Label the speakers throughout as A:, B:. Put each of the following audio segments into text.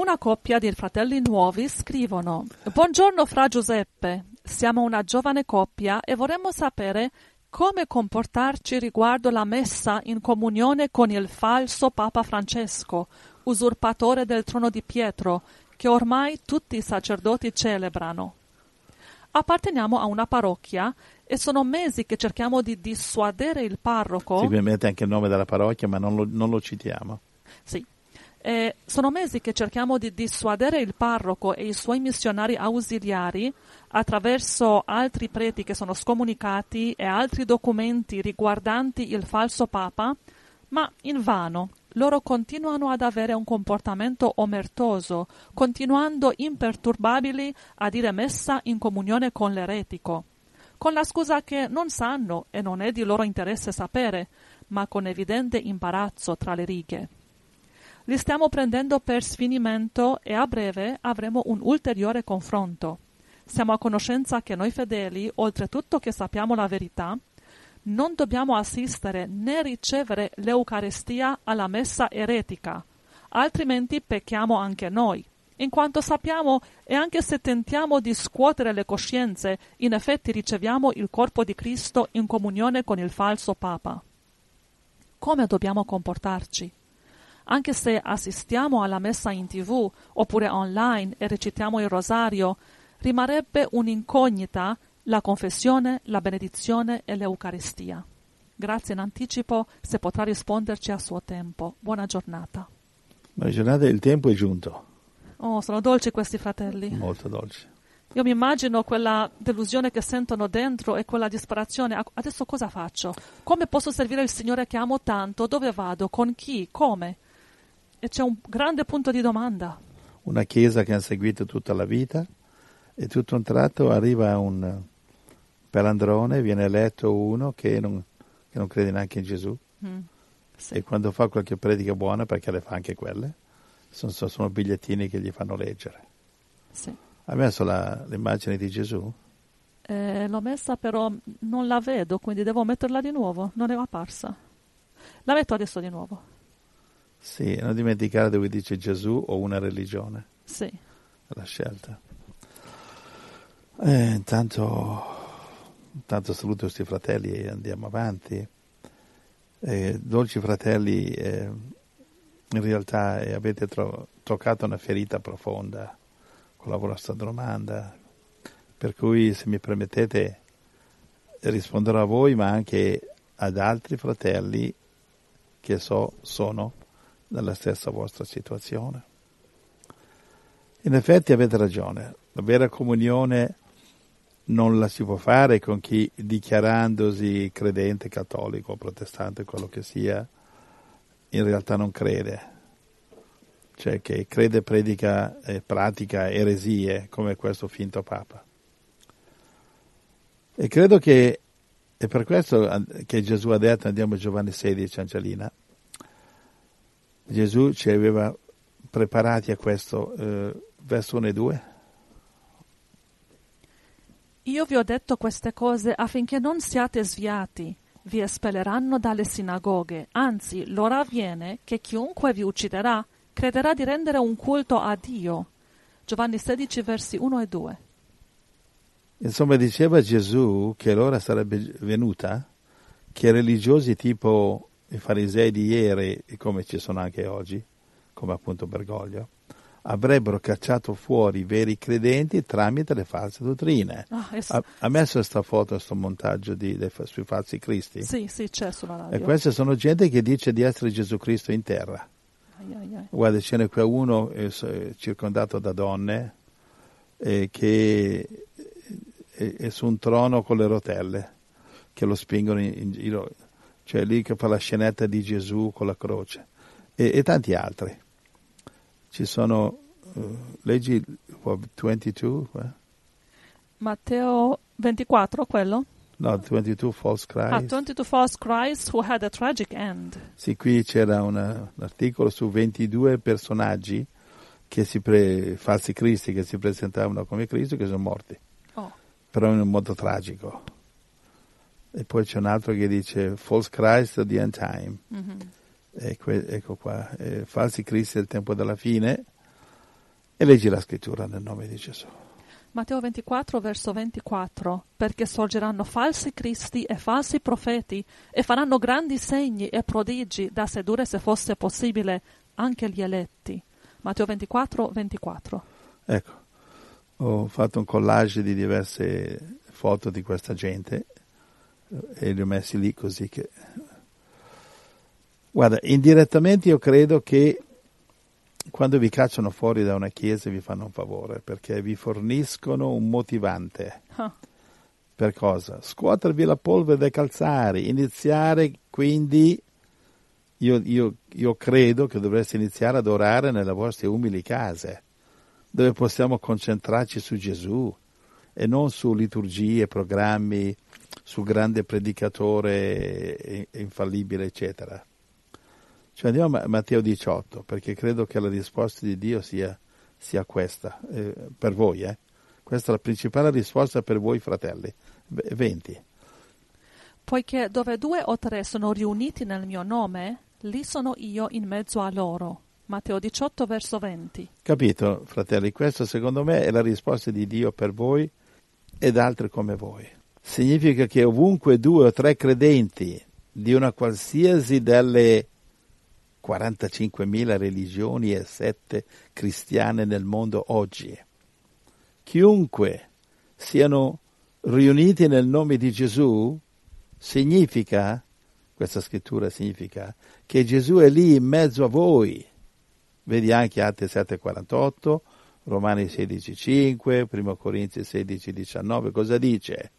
A: Una coppia di fratelli nuovi scrivono: Buongiorno fra Giuseppe, siamo una giovane coppia e vorremmo sapere come comportarci riguardo la messa in comunione con il falso Papa Francesco, usurpatore del trono di Pietro, che ormai tutti i sacerdoti celebrano. Apparteniamo a una parrocchia e sono mesi che cerchiamo di dissuadere il parroco.
B: Sì, qui mette anche il nome della parrocchia, ma non lo citiamo.
A: Sì. Sono mesi che cerchiamo di dissuadere il parroco e i suoi missionari ausiliari attraverso altri preti che sono scomunicati e altri documenti riguardanti il falso Papa, ma invano. Loro continuano ad avere un comportamento omertoso, continuando imperturbabili a dire messa in comunione con l'eretico, con la scusa che non sanno e non è di loro interesse sapere, ma con evidente imbarazzo tra le righe. Li stiamo prendendo per sfinimento e a breve avremo un ulteriore confronto. Siamo a conoscenza che noi fedeli, oltretutto che sappiamo la verità, non dobbiamo assistere né ricevere l'Eucaristia alla messa eretica, altrimenti pecchiamo anche noi, in quanto sappiamo e anche se tentiamo di scuotere le coscienze, in effetti riceviamo il corpo di Cristo in comunione con il falso Papa. Come dobbiamo comportarci? Anche se assistiamo alla messa in TV oppure online e recitiamo il rosario, rimarrebbe un'incognita la confessione, la benedizione e l'Eucaristia. Grazie in anticipo se potrà risponderci a suo tempo. Buona giornata.
B: Buona giornata, il tempo è giunto.
A: Oh, sono dolci questi fratelli.
B: Molto dolci.
A: Io mi immagino quella delusione che sentono dentro e quella disperazione. Adesso cosa faccio? Come posso servire il Signore che amo tanto? Dove vado? Con chi? Come? E c'è un grande punto di domanda.
B: Una chiesa che ha seguito tutta la vita e tutto un tratto arriva un pelandrone, viene eletto uno che non crede neanche in Gesù.
A: Sì.
B: E quando fa qualche predica buona, perché le fa anche quelle, sono bigliettini che gli fanno leggere.
A: Sì.
B: Ha messo l'immagine di Gesù?
A: L'ho messa però non la vedo, quindi devo metterla di nuovo, non è apparsa. La metto adesso di nuovo.
B: Sì, non dimenticare dove dice Gesù o una religione.
A: Sì.
B: La scelta. Intanto saluto questi fratelli e andiamo avanti. Dolci fratelli, in realtà avete toccato una ferita profonda con la vostra domanda, per cui se mi permettete risponderò a voi ma anche ad altri fratelli che sono nella stessa vostra situazione. In effetti avete ragione, la vera comunione non la si può fare con chi, dichiarandosi credente, cattolico, protestante, quello che sia, in realtà non crede. Cioè che crede, predica e pratica eresie come questo finto Papa. E credo che è per questo che Gesù ha detto, andiamo a Giovanni 16, Angelina, Gesù ci aveva preparati a questo, verso 1 e 2.
A: Io vi ho detto queste cose affinché non siate sviati. Vi espelleranno dalle sinagoghe. Anzi, l'ora viene che chiunque vi ucciderà crederà di rendere un culto a Dio. Giovanni 16, versi 1 e 2.
B: Insomma, diceva Gesù che l'ora sarebbe venuta, che religiosi tipo i farisei di ieri, e come ci sono anche oggi, come appunto Bergoglio, avrebbero cacciato fuori i veri credenti tramite le false dottrine. Ha messo questa foto, questo montaggio sui falsi cristi?
A: Sì, c'è sulla radio.
B: E queste sono gente che dice di essere Gesù Cristo in terra. Guarda, ce n'è qua uno circondato da donne che è su un trono con le rotelle che lo spingono in giro, cioè lì che fa la scenetta di Gesù con la croce e tanti altri. Ci sono, leggi 22?
A: Matteo 24, quello?
B: No, 22 False Christ.
A: 22 False Christ who had a tragic end.
B: Sì, qui c'era un articolo su 22 personaggi falsi cristi che si presentavano come Cristo che sono morti. Però in un modo tragico. E poi c'è un altro che dice False Christ of the End Time. Mm-hmm. Ecco qua, falsi cristi del tempo della fine, E leggi la scrittura nel nome di Gesù.
A: Matteo 24, verso 24, perché sorgeranno falsi cristi e falsi profeti e faranno grandi segni e prodigi da sedurre, se fosse possibile, anche gli eletti. Matteo 24, 24.
B: Ecco, ho fatto un collage di diverse foto di questa gente e li ho messi lì così che... Guarda, indirettamente io credo che quando vi cacciano fuori da una chiesa vi fanno un favore, perché vi forniscono un motivante. Per cosa? Scuotervi la polvere dai calzari, iniziare quindi, io credo che dovreste iniziare ad orare nelle vostre umili case, dove possiamo concentrarci su Gesù e non su liturgie, programmi, su grande predicatore infallibile, eccetera. Cioè andiamo a Matteo 18, perché credo che la risposta di Dio sia questa, per voi. Questa è la principale risposta per voi, fratelli. 20.
A: Poiché dove 2 o 3 sono riuniti nel mio nome, lì sono io in mezzo a loro. Matteo 18, verso 20.
B: Capito, fratelli? Questa secondo me è la risposta di Dio per voi ed altri come voi. Significa che ovunque 2 o 3 credenti di una qualsiasi delle 45.000 religioni e sette cristiane nel mondo oggi, chiunque siano riuniti nel nome di Gesù, significa, questa scrittura significa, che Gesù è lì in mezzo a voi. Vedi anche Atti 7,48, Romani 16,5, 1 Corinzi 16,19, cosa dice?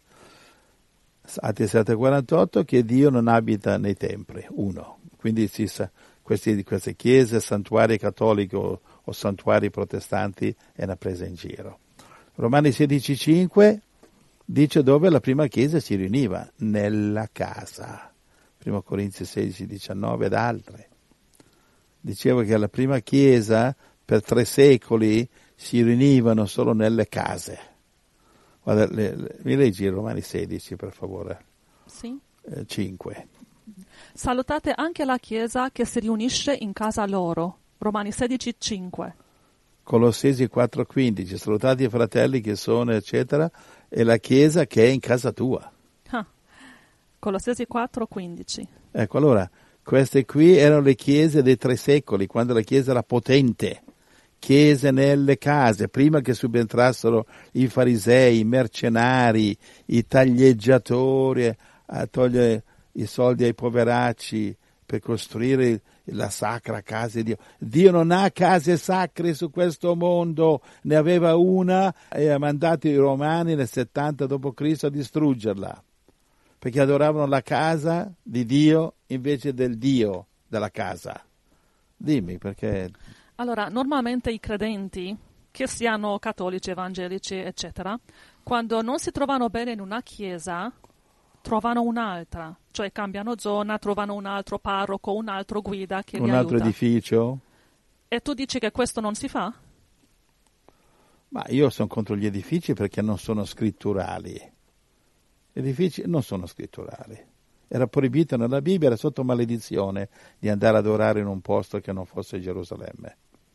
B: Atti 7,48, che Dio non abita nei templi, 1. Quindi queste chiese, santuari cattolici o santuari protestanti, è una presa in giro. Romani 16,5 dice dove la prima chiesa si riuniva, nella casa. 1 Corinzi 16,19 ed altre. Diceva che la prima chiesa per 3 secoli si riunivano solo nelle case. Guarda, mi leggi Romani 16 per favore?
A: Sì.
B: 5.
A: Salutate anche la chiesa che si riunisce in casa loro. Romani 16,5.
B: Colossesi 4,15. Salutate i fratelli che sono, eccetera, e la chiesa che è in casa tua.
A: Colossesi 4,15.
B: Ecco, allora, queste qui erano le chiese dei 3 secoli, quando la chiesa era potente. Chiese nelle case, prima che subentrassero i farisei, i mercenari, i taglieggiatori, a togliere i soldi ai poveracci per costruire la sacra casa di Dio. Dio non ha case sacre su questo mondo, ne aveva una e ha mandato i romani nel 70 d.C. a distruggerla, perché adoravano la casa di Dio invece del Dio della casa. Dimmi perché...
A: Allora, normalmente i credenti, che siano cattolici, evangelici, eccetera, quando non si trovano bene in una chiesa, trovano un'altra, cioè cambiano zona, trovano un altro parroco, un altro guida che li aiuta.
B: Un altro edificio?
A: E tu dici che questo non si fa?
B: Ma io sono contro gli edifici perché non sono scritturali. Gli edifici non sono scritturali. Era proibito nella Bibbia, era sotto maledizione di andare ad adorare in un posto che non fosse Gerusalemme.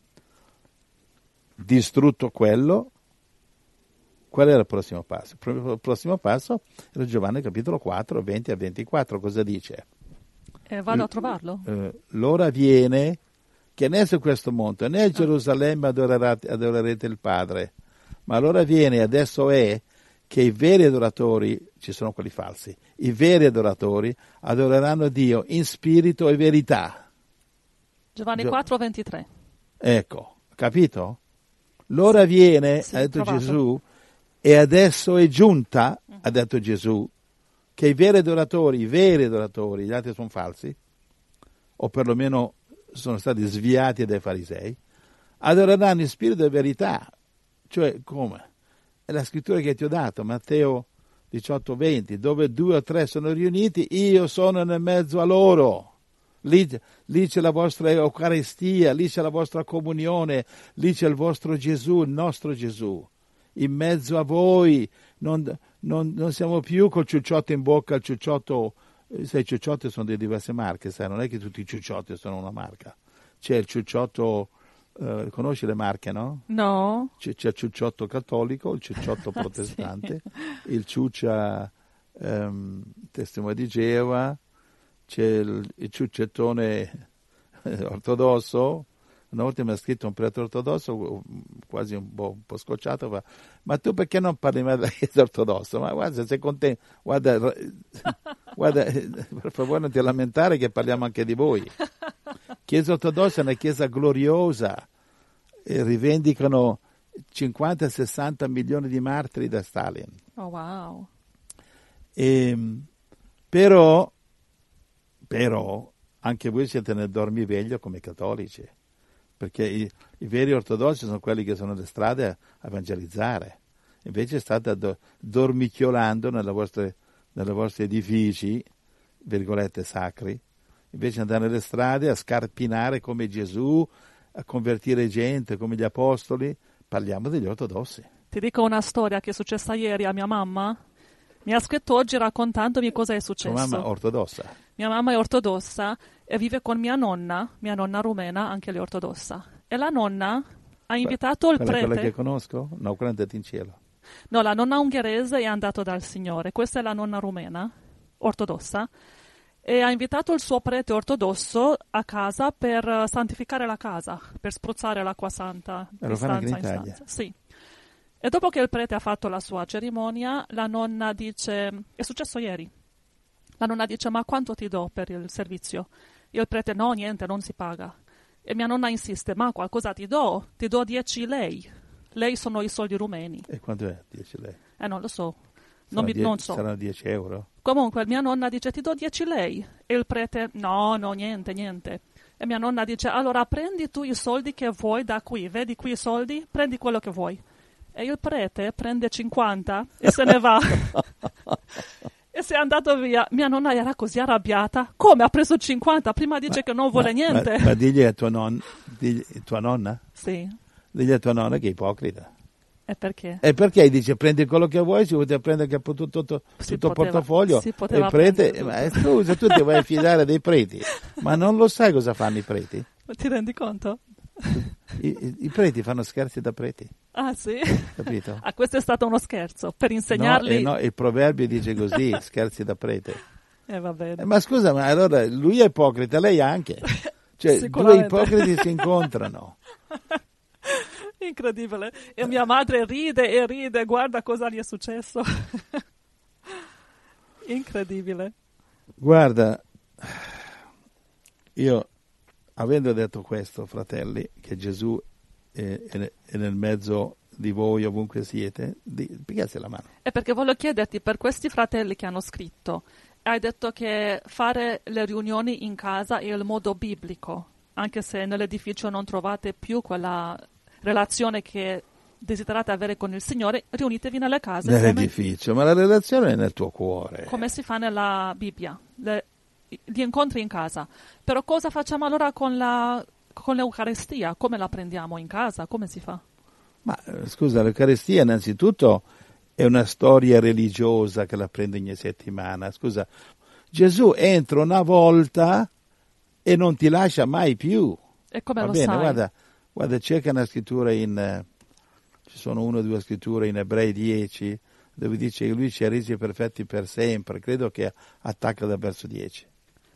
B: Distrutto quello, qual era il prossimo passo? Il prossimo passo era Giovanni capitolo 4, 20 a 24, cosa dice?
A: Vado a trovarlo.
B: L'ora viene che né su questo monte né a Gerusalemme adorerete il Padre, ma l'ora viene, adesso è, che i veri adoratori, ci sono quelli falsi, i veri adoratori adoreranno Dio in spirito e verità.
A: Giovanni 4, 23.
B: Ecco, capito? L'ora viene,
A: sì,
B: ha detto
A: trovato.
B: Gesù, e adesso è giunta, ha detto Gesù, che i veri adoratori, gli altri sono falsi, o perlomeno sono stati sviati dai farisei, adoreranno in spirito e verità. Cioè, come? È la scrittura che ti ho dato, Matteo 18, 20, dove 2 o 3 sono riuniti, io sono nel mezzo a loro. Lì c'è la vostra Eucaristia, lì c'è la vostra comunione, lì c'è il vostro Gesù, il nostro Gesù, in mezzo a voi. Non siamo più col ciucciotto in bocca, il ciucciotto, sai, i ciucciotti sono di diverse marche, sai, non è che tutti i ciucciotti sono una marca. C'è il ciucciotto conosci le marche, no?
A: No.
B: C'è il ciucciotto cattolico, il ciucciotto protestante,
A: Sì.
B: il ciuccia testimone di Geova, c'è il ciuccettone ortodosso. Una volta mi ha scritto un prete ortodosso, quasi un po' scocciato, ma tu perché non parli mai della Chiesa ortodossa? Ma guarda, se sei contento, guarda, per favore non ti lamentare che parliamo anche di voi. Chiesa ortodossa è una chiesa gloriosa, e rivendicano 50-60 milioni di martiri da Stalin.
A: Oh, wow.
B: Però anche voi siete nel dormiveglio come cattolici, perché i veri ortodossi sono quelli che sono alle strade a evangelizzare. Invece state dormicchiolando nei vostri edifici, virgolette, sacri, invece di andare nelle strade a scarpinare come Gesù, a convertire gente come gli apostoli. Parliamo degli ortodossi.
A: Ti dico una storia che è successa ieri a mia mamma. Mi ha scritto oggi raccontandomi cosa è successo.
B: Tua mamma ortodossa?
A: Mia mamma è ortodossa e vive con mia nonna rumena, anche lei ortodossa. E la nonna ha invitato il prete.
B: Quella che conosco? No, quella è andata in cielo.
A: No, la nonna ungherese è andata dal Signore. Questa è la nonna rumena, ortodossa. E ha invitato il suo prete ortodosso a casa per santificare la casa, per spruzzare l'acqua santa di stanza in stanza. Sì. E dopo che il prete ha fatto la sua cerimonia, la nonna dice, è successo ieri, la nonna dice, ma quanto ti do per il servizio? E il prete, no, niente, non si paga. E mia nonna insiste, ma qualcosa ti do 10 lei. Lei sono i soldi rumeni.
B: E quanto è 10 lei?
A: Non lo so. Non so.
B: Saranno 10 euro?
A: Comunque mia nonna dice, ti do 10 lei. E il prete, no, niente. E mia nonna dice, allora prendi tu i soldi che vuoi da qui, vedi qui i soldi? Prendi quello che vuoi. E il prete prende 50 e se ne va. E se è andato via. Mia nonna era così arrabbiata. Come ha preso 50? Prima dice che non vuole niente.
B: Ma digli a tua nonna?
A: Sì.
B: Digli a tua nonna che è ipocrita.
A: E perché?
B: E perché dice prendi quello che vuoi, si vuole prendere tutto il portafoglio.
A: Si poteva
B: il prete, ma scusa, tu ti vuoi fidare dei preti, ma non lo sai cosa fanno i preti?
A: Ti rendi conto?
B: I preti fanno scherzi da preti.
A: Ah sì?
B: Capito?
A: Questo è stato uno scherzo, per insegnarli...
B: No, il proverbio dice così, scherzi da prete.
A: Va bene.
B: Ma scusa, ma allora lui è ipocrita, lei anche. Cioè, due ipocriti si incontrano.
A: Incredibile. E mia madre ride, guarda cosa gli è successo. Incredibile.
B: Guarda, io, avendo detto questo, fratelli, che Gesù è nel mezzo di voi ovunque siete, pigliate la mano.
A: E perché voglio chiederti, per questi fratelli che hanno scritto, hai detto che fare le riunioni in casa è il modo biblico, anche se nell'edificio non trovate più quella relazione che desiderate avere con il Signore, riunitevi nelle case.
B: Nell'edificio, ma la relazione è nel tuo cuore.
A: Come si fa nella Bibbia, gli incontri in casa. Però cosa facciamo allora con l'Eucaristia? Come la prendiamo in casa? Come si fa?
B: Ma scusa, l'Eucaristia innanzitutto è una storia religiosa che la prende ogni settimana. Scusa, Gesù entra una volta e non ti lascia mai più.
A: E come
B: Va
A: lo
B: bene,
A: sai?
B: Guarda, cerca una scrittura ci sono 1 o 2 scritture in Ebrei 10, dove dice che lui ci ha resi perfetti per sempre. Credo che attacca dal verso 10.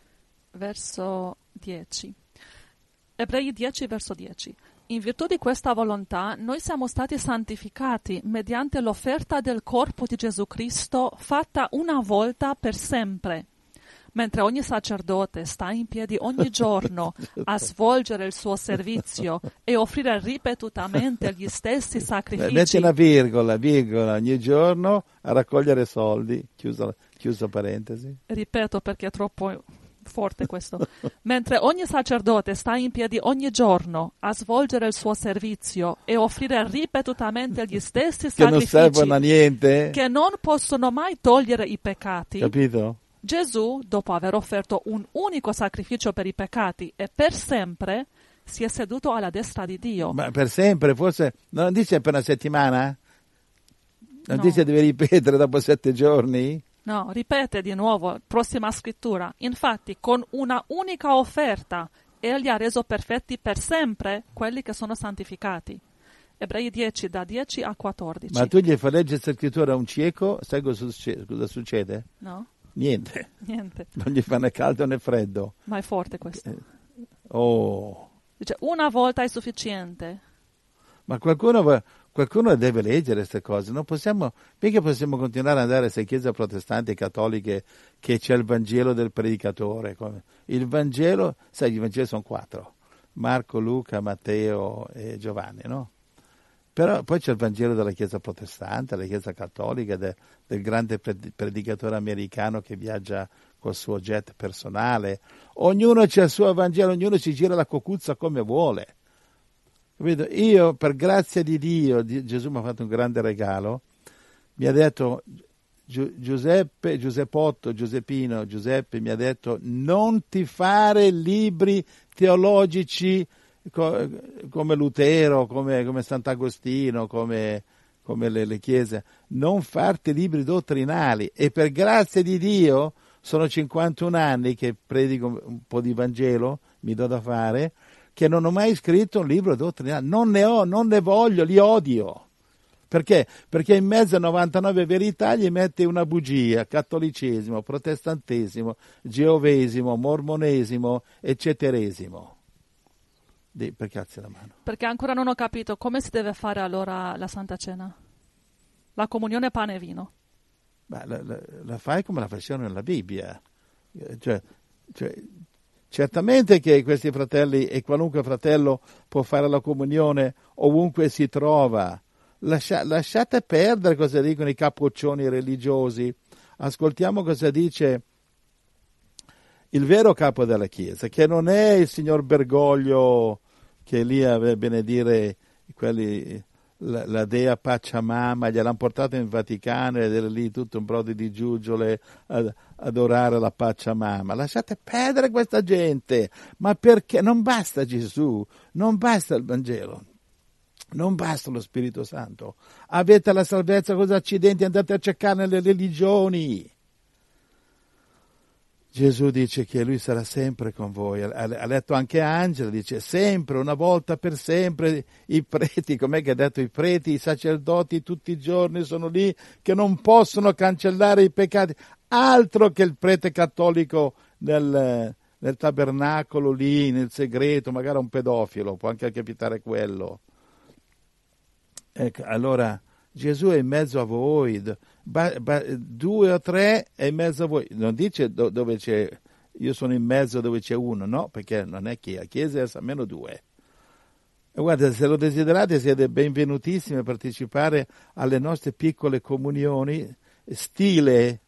A: Verso 10. Ebrei 10, verso 10. In virtù di questa volontà, noi siamo stati santificati mediante l'offerta del corpo di Gesù Cristo fatta una volta per sempre. Mentre ogni sacerdote sta in piedi ogni giorno a svolgere il suo servizio e offrire ripetutamente gli stessi sacrifici.
B: Metti una virgola, ogni giorno a raccogliere soldi, chiusa parentesi.
A: Ripeto perché è troppo forte questo. Mentre ogni sacerdote sta in piedi ogni giorno a svolgere il suo servizio e offrire ripetutamente gli stessi sacrifici
B: che non servono a niente,
A: che non possono mai togliere i peccati.
B: Capito?
A: Gesù, dopo aver offerto un unico sacrificio per i peccati e per sempre, si è seduto alla destra di Dio.
B: Ma per sempre? Forse non dice per una settimana? Non
A: No.
B: dice deve ripetere dopo 7 giorni?
A: No, ripete di nuovo, prossima scrittura. Infatti, con una unica offerta egli ha reso perfetti per sempre quelli che sono santificati. Ebrei 10, da 10 a 14.
B: Ma tu gli fai leggere questa scrittura a un cieco, sai cosa succede?
A: No?
B: Niente.
A: Niente.
B: Non gli fa né caldo né freddo.
A: Ma è forte questo.
B: Oh.
A: Dice, una volta è sufficiente.
B: Ma qualcuno deve leggere queste cose. Non possiamo, mica possiamo continuare ad andare a queste chiese protestanti e cattoliche che c'è il Vangelo del predicatore. Il Vangelo, sai, i Vangeli sono 4. Marco, Luca, Matteo e Giovanni, no? Però poi c'è il Vangelo della Chiesa protestante, della Chiesa cattolica, del grande predicatore americano che viaggia col suo jet personale. Ognuno c'ha il suo Vangelo, ognuno si gira la cocuzza come vuole. Capito? Io, per grazia di Dio, Gesù mi ha fatto un grande regalo, mi ha detto, Giuseppe mi ha detto, non ti fare libri teologici come Lutero, come Sant'Agostino, come le chiese, non farti libri dottrinali. E per grazia di Dio sono 51 anni che predico un po' di Vangelo, mi do da fare, che non ho mai scritto un libro dottrinale. Non ne voglio, li odio. Perché? Perché in mezzo a 99 verità gli mette una bugia: cattolicesimo, protestantesimo, geovesimo, mormonesimo, eccetteresimo. Perché alzi la mano?
A: Perché ancora non ho capito come si deve fare allora la Santa Cena. La comunione pane e vino.
B: Ma la fai come la facevano nella Bibbia. Cioè, certamente che questi fratelli e qualunque fratello può fare la comunione ovunque si trova. Lasciate perdere cosa dicono i capoccioni religiosi. Ascoltiamo cosa dice il vero capo della Chiesa, che non è il signor Bergoglio che lì aveva benedire quelli, la dea Pachamama, gliel'hanno portato in Vaticano ed era lì tutto un brodo di giuggiole ad adorare la Pachamama. Lasciate perdere questa gente, ma perché? Non basta Gesù, non basta il Vangelo, non basta lo Spirito Santo. Avete la salvezza con gli accidenti, andate a cercare nelle religioni. Gesù dice che lui sarà sempre con voi, ha letto anche Angela, dice sempre, una volta per sempre, i preti, com'è che ha detto i preti, i sacerdoti tutti i giorni sono lì che non possono cancellare i peccati, altro che il prete cattolico nel tabernacolo lì, nel segreto, magari un pedofilo, può anche capitare quello. Ecco, allora Gesù è in mezzo a voi, 2 o 3 è in mezzo a voi, non dice dove c'è, io sono in mezzo dove c'è uno, no, perché non è che a chiesa è almeno 2. E guarda, se lo desiderate siete benvenutissimi a partecipare alle nostre piccole comunioni, stile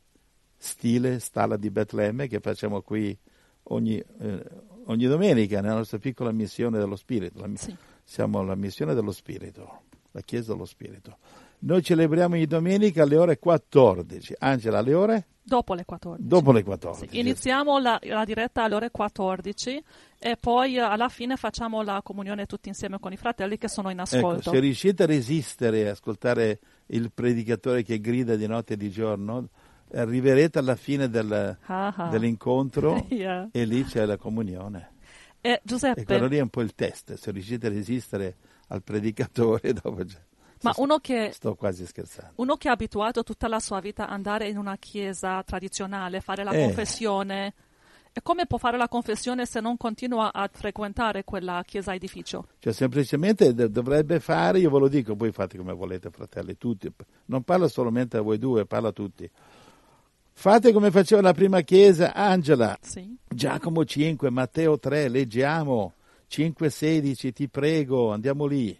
B: Stalla di Betlemme, che facciamo qui ogni domenica nella nostra piccola missione dello Spirito.
A: Sì.
B: Siamo la missione dello Spirito, la Chiesa dello Spirito. Noi celebriamo ogni domenica alle ore 14. Angela, alle ore?
A: Dopo le 14.
B: Dopo le 14.
A: Sì. Iniziamo la diretta alle ore 14 e poi alla fine facciamo la comunione tutti insieme con i fratelli che sono in ascolto.
B: Ecco, se riuscite a resistere e ascoltare il predicatore che grida di notte e di giorno, arriverete alla fine dell'incontro
A: Yeah.
B: E lì c'è la comunione.
A: Giuseppe,
B: E quello lì è un po' il test, se riuscite a resistere al predicatore dopo già.
A: ma
B: Sto quasi scherzando.
A: Uno che è abituato tutta la sua vita ad andare in una chiesa tradizionale, fare la confessione, e come può fare la confessione se non continua a frequentare quella chiesa edificio?
B: Cioè semplicemente dovrebbe fare, io ve lo dico, voi fate come volete, fratelli, tutti. Non parlo solamente a voi due, parlo a tutti. Fate come faceva la prima chiesa, Angela.
A: Sì.
B: Giacomo 5, Matteo 3, leggiamo. 5,16, ti prego, andiamo lì.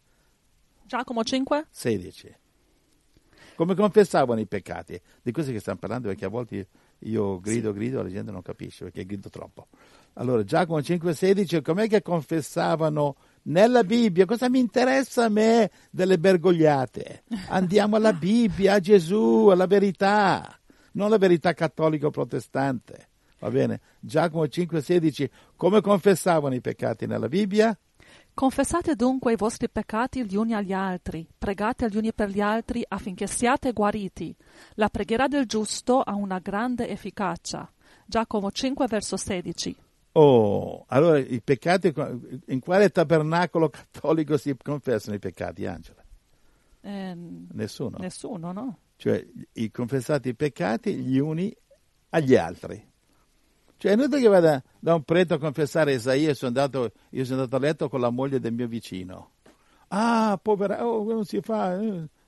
A: Giacomo 5?
B: 16. Come confessavano i peccati? Di questo che stiamo parlando, perché a volte io grido, la gente non capisce perché grido troppo. Allora, Giacomo 5,16, com'è che confessavano nella Bibbia? Cosa mi interessa a me delle bergogliate? Andiamo alla Bibbia, a Gesù, alla verità, non la verità cattolica o protestante. Va bene? Giacomo 5,16, come confessavano i peccati nella Bibbia?
A: Confessate dunque i vostri peccati gli uni agli altri, pregate gli uni per gli altri affinché siate guariti. La preghiera del giusto ha una grande efficacia. Giacomo 5, verso 16.
B: Oh, allora i peccati, in quale tabernacolo cattolico si confessano i peccati, Angela? Nessuno.
A: Nessuno, no?
B: Cioè, i confessati i peccati gli uni agli altri. Cioè, è inutile che vada da un prete a confessare Isaia, io sono andato a letto con la moglie del mio vicino. Ah, povera, non si fa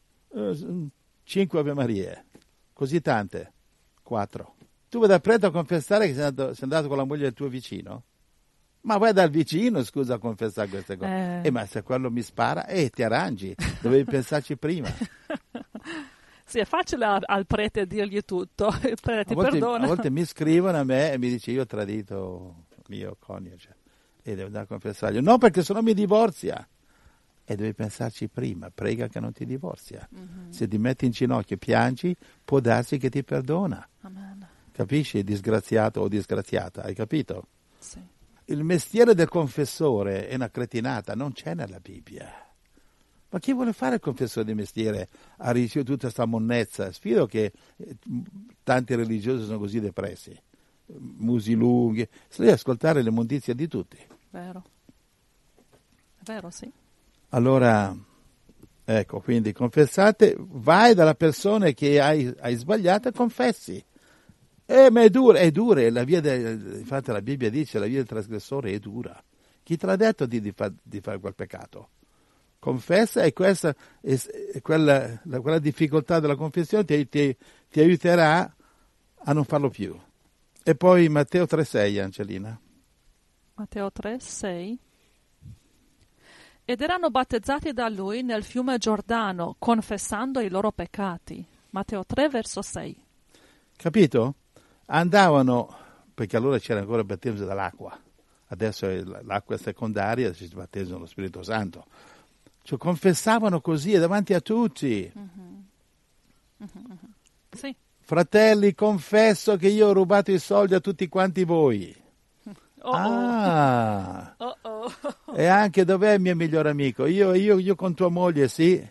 B: 5 Ave Marie, così tante, 4. Tu vai dal prete a confessare che sei andato con la moglie del tuo vicino? Ma vai dal vicino, scusa, a confessare queste cose. Ma se quello mi spara, ti arrangi, dovevi pensarci prima.
A: Sì, è facile al prete dirgli tutto, il prete ti perdona.
B: A volte mi scrivono a me e mi dice io ho tradito mio coniuge e devo andare a confessargli. No, perché sennò mi divorzia. E devi pensarci prima, prega che non ti divorzia. Mm-hmm. Se ti metti in ginocchio e piangi, può darsi che ti perdona.
A: Amen.
B: Capisci? Disgraziato o disgraziata, hai capito?
A: Sì.
B: Il mestiere del confessore è una cretinata, non c'è nella Bibbia. Ma chi vuole fare il confessore di mestiere ha ricevuto tutta questa monnezza? Sfido che tanti religiosi sono così depressi, musi lunghi, se devi ascoltare le mondizie di tutti.
A: Vero. È vero, sì.
B: Allora, ecco, quindi confessate, vai dalla persona che hai sbagliato e confessi. Ma è dura, infatti la Bibbia dice la via del trasgressore è dura. Chi te l'ha detto di fare quel peccato? Confessa e questa quella difficoltà della confessione ti aiuterà a non farlo più. E poi Matteo 3,6, Angelina.
A: Matteo 3,6. Ed erano battezzati da lui nel fiume Giordano, confessando i loro peccati. Matteo 3, verso 6.
B: Capito? Andavano, perché allora c'era ancora il battesimo dall'acqua. Adesso l'acqua è secondaria, si battezzano lo Spirito Santo. Cioè, confessavano così davanti a tutti.
A: Mm-hmm. Mm-hmm. Sì.
B: Fratelli, confesso che io ho rubato i soldi a tutti quanti voi. Ah, e anche dov'è il mio migliore amico? Io con tua moglie, sì.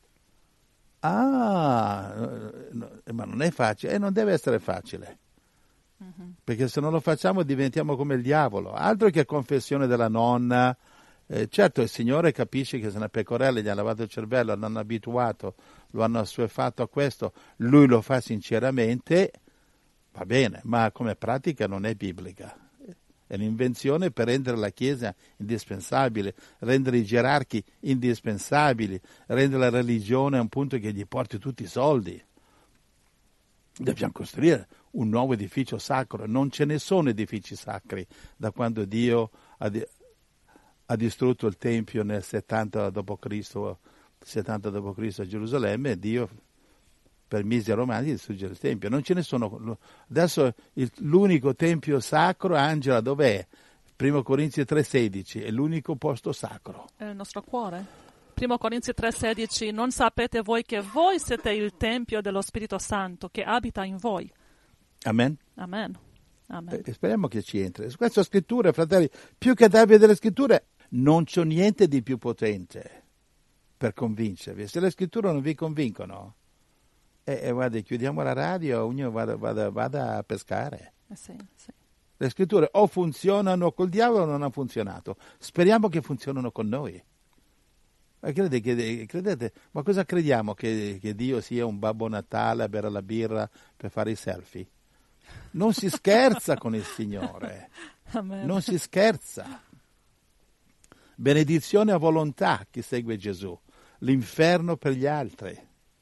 B: Ma non è facile, non deve essere facile. Mm-hmm. Perché se non lo facciamo diventiamo come il diavolo. Altro che confessione della nonna. Certo, il Signore capisce che se una pecorella gli ha lavato il cervello, l'hanno abituato, lo hanno assuefatto a questo, lui lo fa sinceramente, va bene, ma come pratica non è biblica. È un'invenzione per rendere la Chiesa indispensabile, rendere i gerarchi indispensabili, rendere la religione a un punto che gli porti tutti i soldi. Dobbiamo costruire un nuovo edificio sacro. Non ce ne sono edifici sacri da quando Dio ha distrutto il Tempio nel 70 d.C. a Gerusalemme. Dio permise ai Romani di distruggere il Tempio. Non ce ne sono. Adesso l'unico Tempio sacro, Angela, dov'è? 1 Corinzi 3,16, è l'unico posto sacro.
A: È il nostro cuore. 1 Corinzi 3,16, non sapete voi che voi siete il Tempio dello Spirito Santo che abita in voi.
B: Amen.
A: Amen. Amen.
B: Speriamo che ci entri. Su questa scrittura, fratelli, più che darvi delle scritture, non c'è niente di più potente per convincervi. Se le scritture non vi convincono, guarda, chiudiamo la radio, ognuno vada a pescare.
A: Sì.
B: Le scritture o funzionano col diavolo o non hanno funzionato. Speriamo che funzionino con noi. Ma credete, ma cosa crediamo? Che Dio sia un Babbo Natale a bere la birra per fare i selfie? Non si scherza con il Signore.
A: Amen.
B: Non si scherza. Benedizione a volontà chi segue Gesù. L'inferno per gli altri.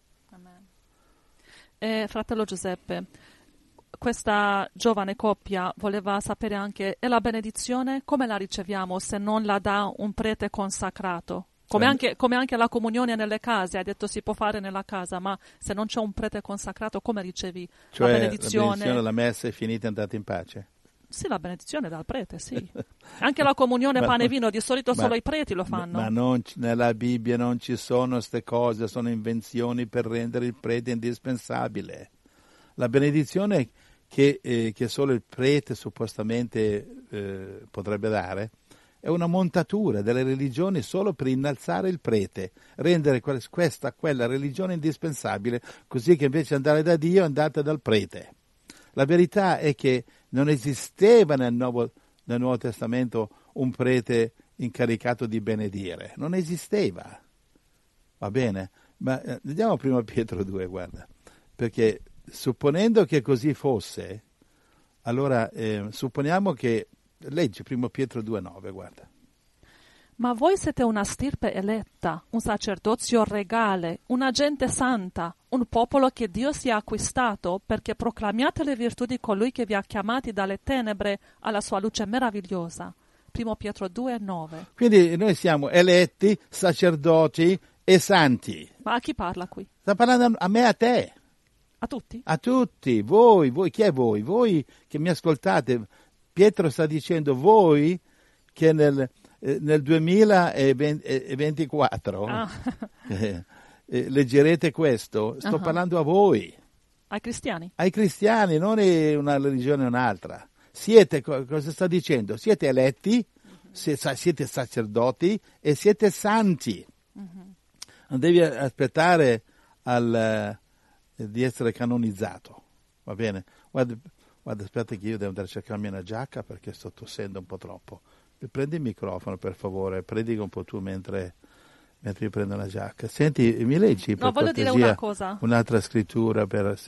A: Fratello Giuseppe, questa giovane coppia voleva sapere anche, e la benedizione come la riceviamo se non la dà un prete consacrato? Come anche la comunione nelle case, hai detto si può fare nella casa, ma se non c'è un prete consacrato come ricevi la benedizione?
B: La benedizione, la messa è finita e andate in pace?
A: Sì, la benedizione dal prete, sì. Anche la comunione pane e vino, di solito solo i preti lo fanno.
B: Ma nella Bibbia non ci sono queste cose, sono invenzioni per rendere il prete indispensabile. La benedizione che solo il prete suppostamente potrebbe dare è una montatura delle religioni solo per innalzare il prete, rendere quella religione indispensabile, così che invece di andare da Dio andate dal prete. La verità è che non esisteva nel Nuovo nel Nuovo Testamento un prete incaricato di benedire, non esisteva, va bene? Ma andiamo a 1 Pietro 2, guarda, perché supponendo che così fosse, allora supponiamo che, leggi 1 Pietro 2,9, guarda.
A: Ma voi siete una stirpe eletta, un sacerdozio regale, una gente santa, un popolo che Dio si è acquistato perché proclamiate le virtù di colui che vi ha chiamati dalle tenebre alla sua luce meravigliosa. 1 Pietro 2,9.
B: Quindi noi siamo eletti, sacerdoti e santi.
A: Ma a chi parla qui?
B: Sta parlando a me e a te.
A: A tutti?
B: A tutti, voi, chi è voi? Voi che mi ascoltate, Pietro sta dicendo voi che nel 2024 leggerete questo, sto parlando a voi.
A: Ai cristiani?
B: Ai cristiani, non è una religione o un'altra. Siete, cosa sta dicendo? Siete eletti, siete sacerdoti e siete santi. Non devi aspettare di essere canonizzato, va bene? Guarda, aspetta che io devo andare a cercarmi una giacca perché sto tossendo un po' troppo. Prendi il microfono per favore, predica un po' tu mentre io prendo una giacca. Senti, mi leggi per
A: voglio dire una cosa.
B: Un'altra scrittura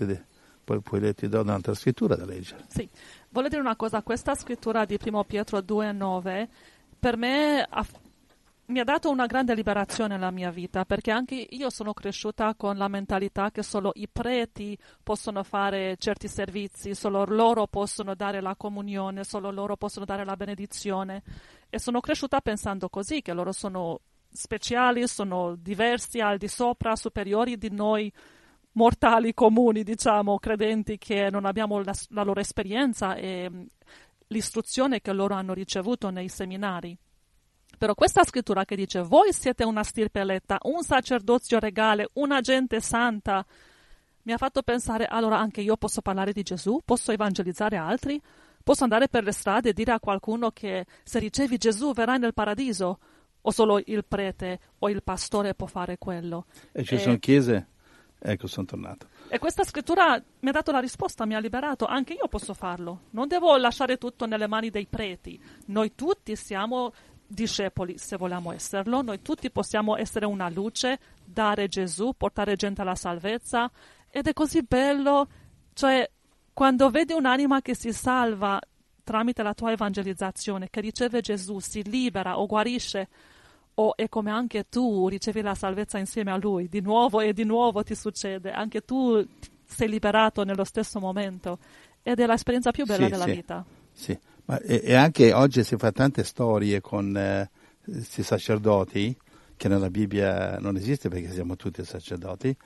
B: poi ti do un'altra scrittura da leggere.
A: Sì, voglio dire una cosa, questa scrittura di 1 Pietro 2,9 per me mi ha dato una grande liberazione nella mia vita, perché anche io sono cresciuta con la mentalità che solo i preti possono fare certi servizi, solo loro possono dare la comunione, solo loro possono dare la benedizione. E sono cresciuta pensando così, che loro sono speciali, sono diversi, al di sopra, superiori di noi mortali comuni, diciamo, credenti che non abbiamo la loro esperienza e l'istruzione che loro hanno ricevuto nei seminari. Però questa scrittura che dice voi siete una stirpe eletta, un sacerdozio regale, una gente santa, mi ha fatto pensare, allora anche io posso parlare di Gesù, posso evangelizzare altri, posso andare per le strade e dire a qualcuno che se ricevi Gesù verrai nel paradiso, o solo il prete o il pastore può fare quello.
B: E ci sono chiese? Ecco, sono tornato.
A: E questa scrittura mi ha dato la risposta, mi ha liberato, anche io posso farlo, non devo lasciare tutto nelle mani dei preti, noi tutti siamo discepoli, se vogliamo esserlo, noi tutti possiamo essere una luce, dare Gesù, portare gente alla salvezza, ed è così bello, cioè quando vedi un'anima che si salva tramite la tua evangelizzazione, che riceve Gesù, si libera o guarisce, o è come anche tu ricevi la salvezza insieme a Lui, di nuovo e di nuovo ti succede, anche tu sei liberato nello stesso momento, ed è l'esperienza più bella della vita.
B: Sì. Ma e anche oggi si fa tante storie con questi sacerdoti, che nella Bibbia non esiste perché siamo tutti sacerdoti,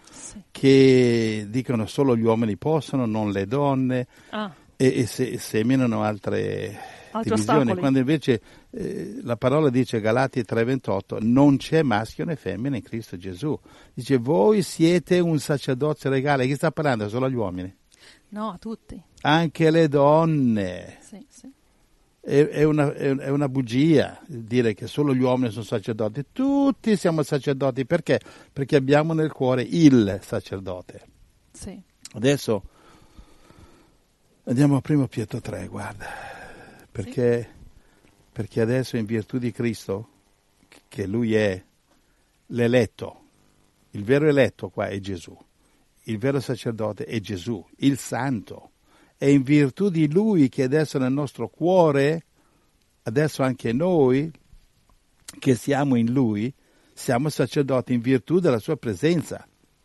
B: che dicono solo gli uomini possono, non le donne, e seminano altre divisioni,
A: ostacoli.
B: quando invece la parola dice, Galati 3,28, non c'è maschio né femmina in Cristo Gesù. Dice, voi siete un sacerdozio regale. Chi sta parlando? Solo agli uomini?
A: No, a tutti.
B: Anche le donne.
A: Sì.
B: È una bugia dire che solo gli uomini sono sacerdoti. Tutti siamo sacerdoti. Perché? Perché abbiamo nel cuore il sacerdote.
A: Sì.
B: Adesso andiamo a 1 Pietro 3, guarda. Perché adesso in virtù di Cristo, che Lui è l'eletto, il vero eletto qua è Gesù, il vero sacerdote è Gesù, il santo. È in virtù di Lui che adesso nel nostro cuore, adesso anche noi che siamo in Lui, siamo sacerdoti in virtù della Sua presenza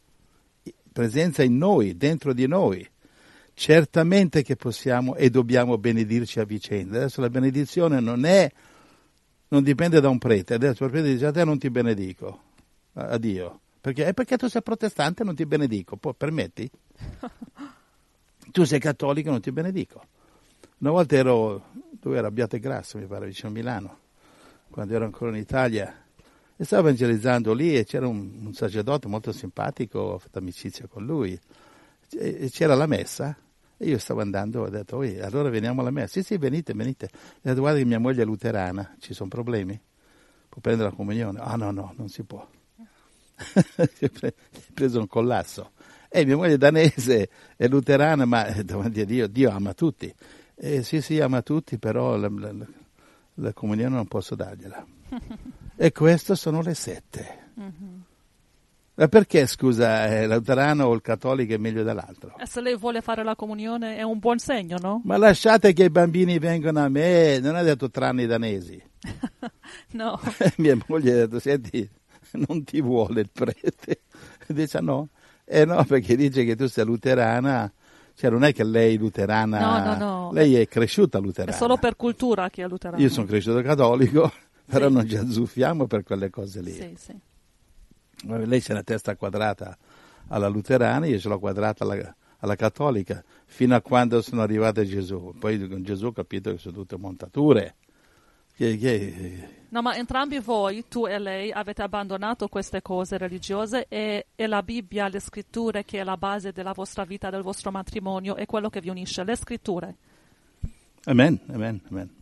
B: in noi, dentro di noi. Certamente che possiamo e dobbiamo benedirci a vicenda. Adesso la benedizione non dipende da un prete. Adesso il prete dice a te non ti benedico, a Dio. Perché tu sei protestante e non ti benedico, permetti? Tu sei cattolico e non ti benedico. Una volta dove era Abbiategrasso, mi pare, vicino a Milano, quando ero ancora in Italia, e stavo evangelizzando lì e c'era un sacerdote molto simpatico, ho fatto amicizia con lui, e c'era la messa, e io stavo andando, ho detto, allora veniamo alla messa. Sì, venite. Ho detto, guarda che mia moglie è luterana, ci sono problemi? Può prendere la comunione? No, non si può. Si è preso un collasso. Mia moglie è danese, è luterana, ma davanti a Dio ama tutti. Sì, ama tutti, però la comunione non posso dargliela. E queste sono le sette. Ma perché, scusa, luterano o il cattolico è meglio dell'altro?
A: E se lei vuole fare la comunione è un buon segno, no?
B: Ma lasciate che i bambini vengano a me, non ha detto tranne i danesi.
A: No.
B: Mia moglie ha detto, senti, non ti vuole il prete. Dice no. No, perché dice che tu sei luterana, cioè non è che lei è luterana,
A: No.
B: lei è cresciuta luterana.
A: È solo per cultura che è luterano.
B: Io sono cresciuto cattolico, però
A: sì.
B: non ci azzuffiamo per quelle cose lì.
A: Sì.
B: Lei c'è la testa quadrata alla luterana, io ce l'ho quadrata alla cattolica, fino a quando sono arrivato a Gesù. Poi con Gesù ho capito che sono tutte montature.
A: No, ma entrambi voi, tu e lei, avete abbandonato queste cose religiose e la Bibbia, le scritture, che è la base della vostra vita, del vostro matrimonio, è quello che vi unisce, le scritture.
B: Amen.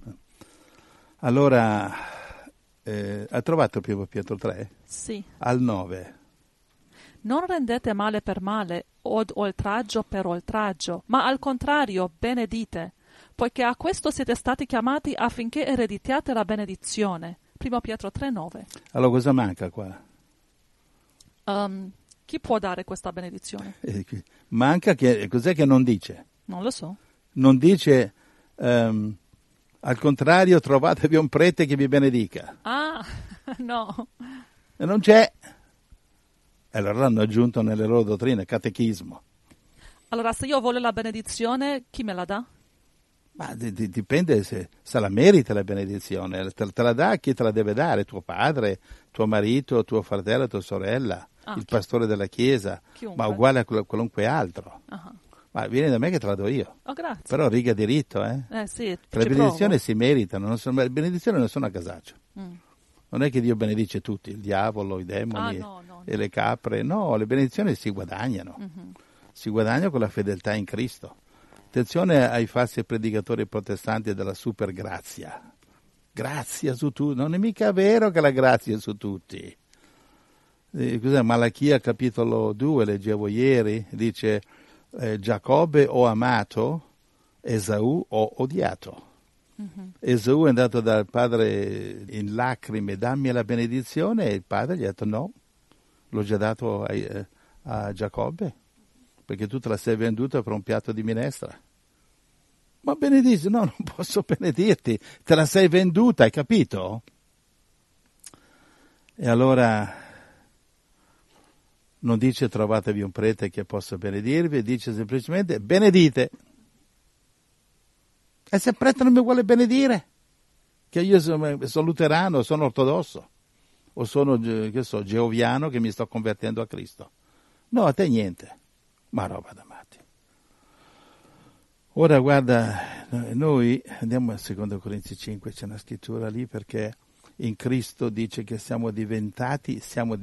B: Allora, hai trovato Primo Pietro 3?
A: Sì.
B: Al 9.
A: Non rendete male per male, od oltraggio per oltraggio, ma al contrario benedite, poiché a questo siete stati chiamati affinché ereditiate la benedizione. Primo Pietro 3,9.
B: Allora cosa manca qua?
A: Chi può dare questa benedizione?
B: Manca che, cos'è che non dice?
A: Non lo so.
B: Non dice, al contrario, trovatevi un prete che vi benedica.
A: Ah, no.
B: E non c'è. E allora l'hanno aggiunto nelle loro dottrine, catechismo.
A: Allora, se io voglio la benedizione, chi me la dà?
B: Ma dipende se la merita la benedizione, te la dà chi te la deve dare, tuo padre, tuo marito, tuo fratello, tua sorella, il pastore della chiesa,
A: chiunque.
B: Ma uguale a qualunque altro.
A: Uh-huh.
B: Ma vieni da me che te la do io.
A: Oh, grazie.
B: Però riga diritto, eh?
A: Sì,
B: le benedizioni si meritano, le benedizioni non sono a casaccio. Non è che Dio benedice tutti, il diavolo, i demoni e le capre, no, le benedizioni si guadagnano. Si guadagnano con la fedeltà in Cristo. Attenzione ai falsi predicatori protestanti della super grazia. Grazia su tutti. Non è mica vero che la grazia è su tutti. Cos'è? Malachia capitolo 2, leggevo ieri, dice Giacobbe ho amato, Esaù ho odiato. Esaù è andato dal padre in lacrime, dammi la benedizione, e il padre gli ha detto no, l'ho già dato a Giacobbe, perché tu te la sei venduta per un piatto di minestra. Ma benedici, no, non posso benedirti, te la sei venduta, hai capito? E allora non dice trovatevi un prete che possa benedirvi, dice semplicemente benedite. E se il prete non mi vuole benedire, che io sono luterano, sono ortodosso, o sono, geoviano che mi sto convertendo a Cristo. No, a te niente. Ma roba da matti. Ora guarda, noi andiamo a 2 Corinzi 5, c'è una scrittura lì, perché in Cristo dice che siamo diventati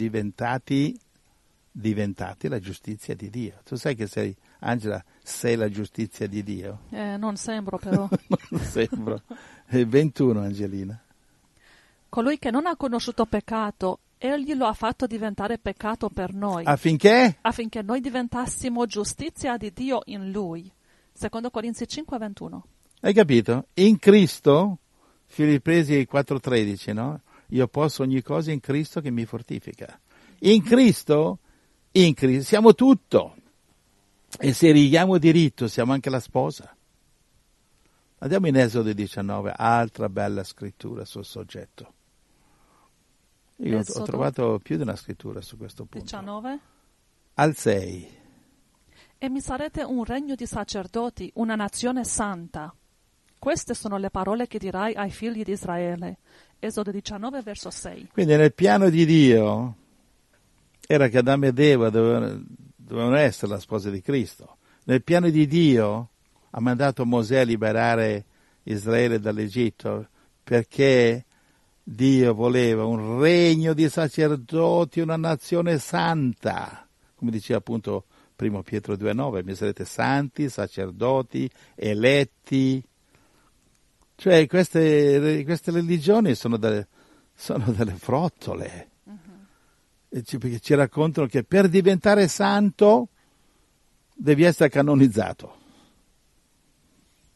B: la giustizia di Dio. Tu sai che sei, Angela, sei la giustizia di Dio?
A: Non sembro però.
B: Non sembro. 21, Angelina.
A: Colui che non ha conosciuto peccato, egli lo ha fatto diventare peccato per noi.
B: Affinché
A: noi diventassimo giustizia di Dio in Lui. 2 Corinzi 5, 21.
B: Hai capito? In Cristo, Filippesi 4,13, no? Io posso ogni cosa in Cristo che mi fortifica. In Cristo siamo tutto. E se righiamo diritto siamo anche la sposa. Andiamo in Esodo 19, altra bella scrittura sul soggetto. Io ho trovato più di una scrittura su questo punto.
A: 19.
B: Al 6.
A: E mi sarete un regno di sacerdoti, una nazione santa. Queste sono le parole che dirai ai figli di Israele. Esodo 19, verso 6.
B: Quindi nel piano di Dio era che Adamo ed Eva dovevano essere la sposa di Cristo. Nel piano di Dio ha mandato Mosè a liberare Israele dall'Egitto, perché Dio voleva un regno di sacerdoti, una nazione santa, come diceva appunto 1 Pietro 2,9, mi sarete santi, sacerdoti, eletti. Cioè queste religioni sono delle frottole, perché ci raccontano che per diventare santo devi essere canonizzato.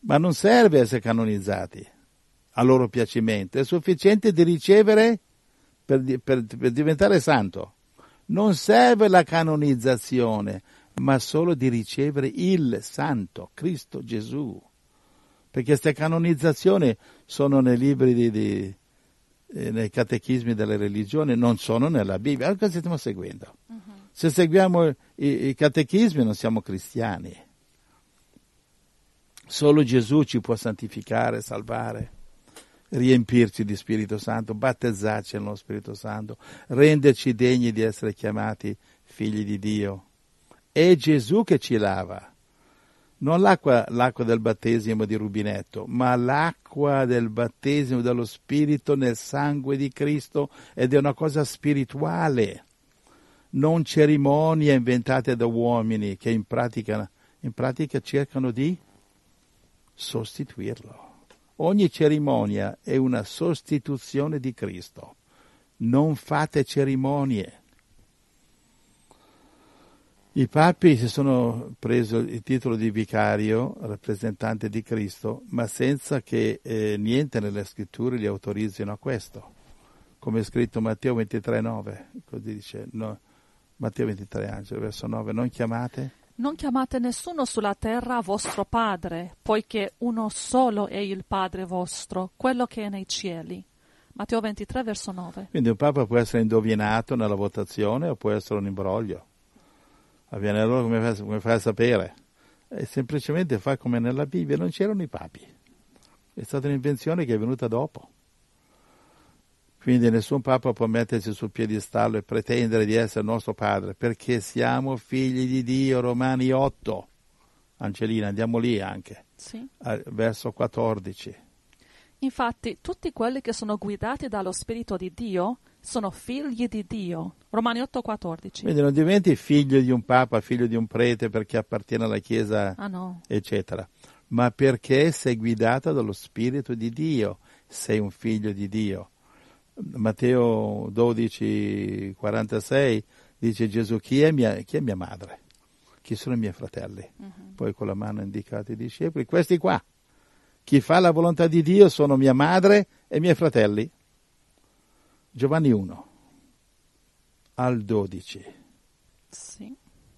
B: Ma non serve essere canonizzati a loro piacimento, è sufficiente di ricevere per diventare santo. Non serve la canonizzazione, ma solo di ricevere il santo, Cristo Gesù. Perché queste canonizzazioni sono nei libri nei catechismi delle religioni, non sono nella Bibbia. Cosa stiamo seguendo? Se seguiamo i catechismi non siamo cristiani. Solo Gesù ci può santificare, salvare, riempirci di Spirito Santo, battezzarci nello Spirito Santo, renderci degni di essere chiamati figli di Dio. È Gesù che ci lava. Non l'acqua del battesimo di rubinetto, ma l'acqua del battesimo dello Spirito nel sangue di Cristo, ed è una cosa spirituale, non cerimonie inventate da uomini che in pratica cercano di sostituirlo. Ogni cerimonia è una sostituzione di Cristo. Non fate cerimonie. I papi si sono preso il titolo di vicario, rappresentante di Cristo, ma senza che niente nelle scritture li autorizzino a questo. Come è scritto Matteo 23,9, così dice, no, Matteo 23, Angelo, verso 9, non chiamate
A: nessuno sulla terra vostro padre, poiché uno solo è il Padre vostro, quello che è nei cieli. Matteo 23, verso 9.
B: Quindi un papa può essere indovinato nella votazione o può essere un imbroglio. Avviene allora come fai a sapere? E semplicemente fa come nella Bibbia, non c'erano i papi. È stata un'invenzione che è venuta dopo. Quindi nessun papa può mettersi sul piedistallo e pretendere di essere nostro padre, perché siamo figli di Dio, Romani 8. Angelina, andiamo lì anche,
A: sì.
B: Verso 14.
A: Infatti, tutti quelli che sono guidati dallo Spirito di Dio sono figli di Dio. Romani 8,14.
B: Quindi non diventi figlio di un papa, figlio di un prete perché appartiene alla Chiesa,
A: no,
B: eccetera, ma perché sei guidata dallo Spirito di Dio, sei un figlio di Dio. Matteo 12,46 dice Gesù, chi è mia madre? Chi sono i miei fratelli? Poi con la mano indicati i discepoli, questi qua. Chi fa la volontà di Dio sono mia madre e i miei fratelli. Giovanni 1 al 12.
A: Sì.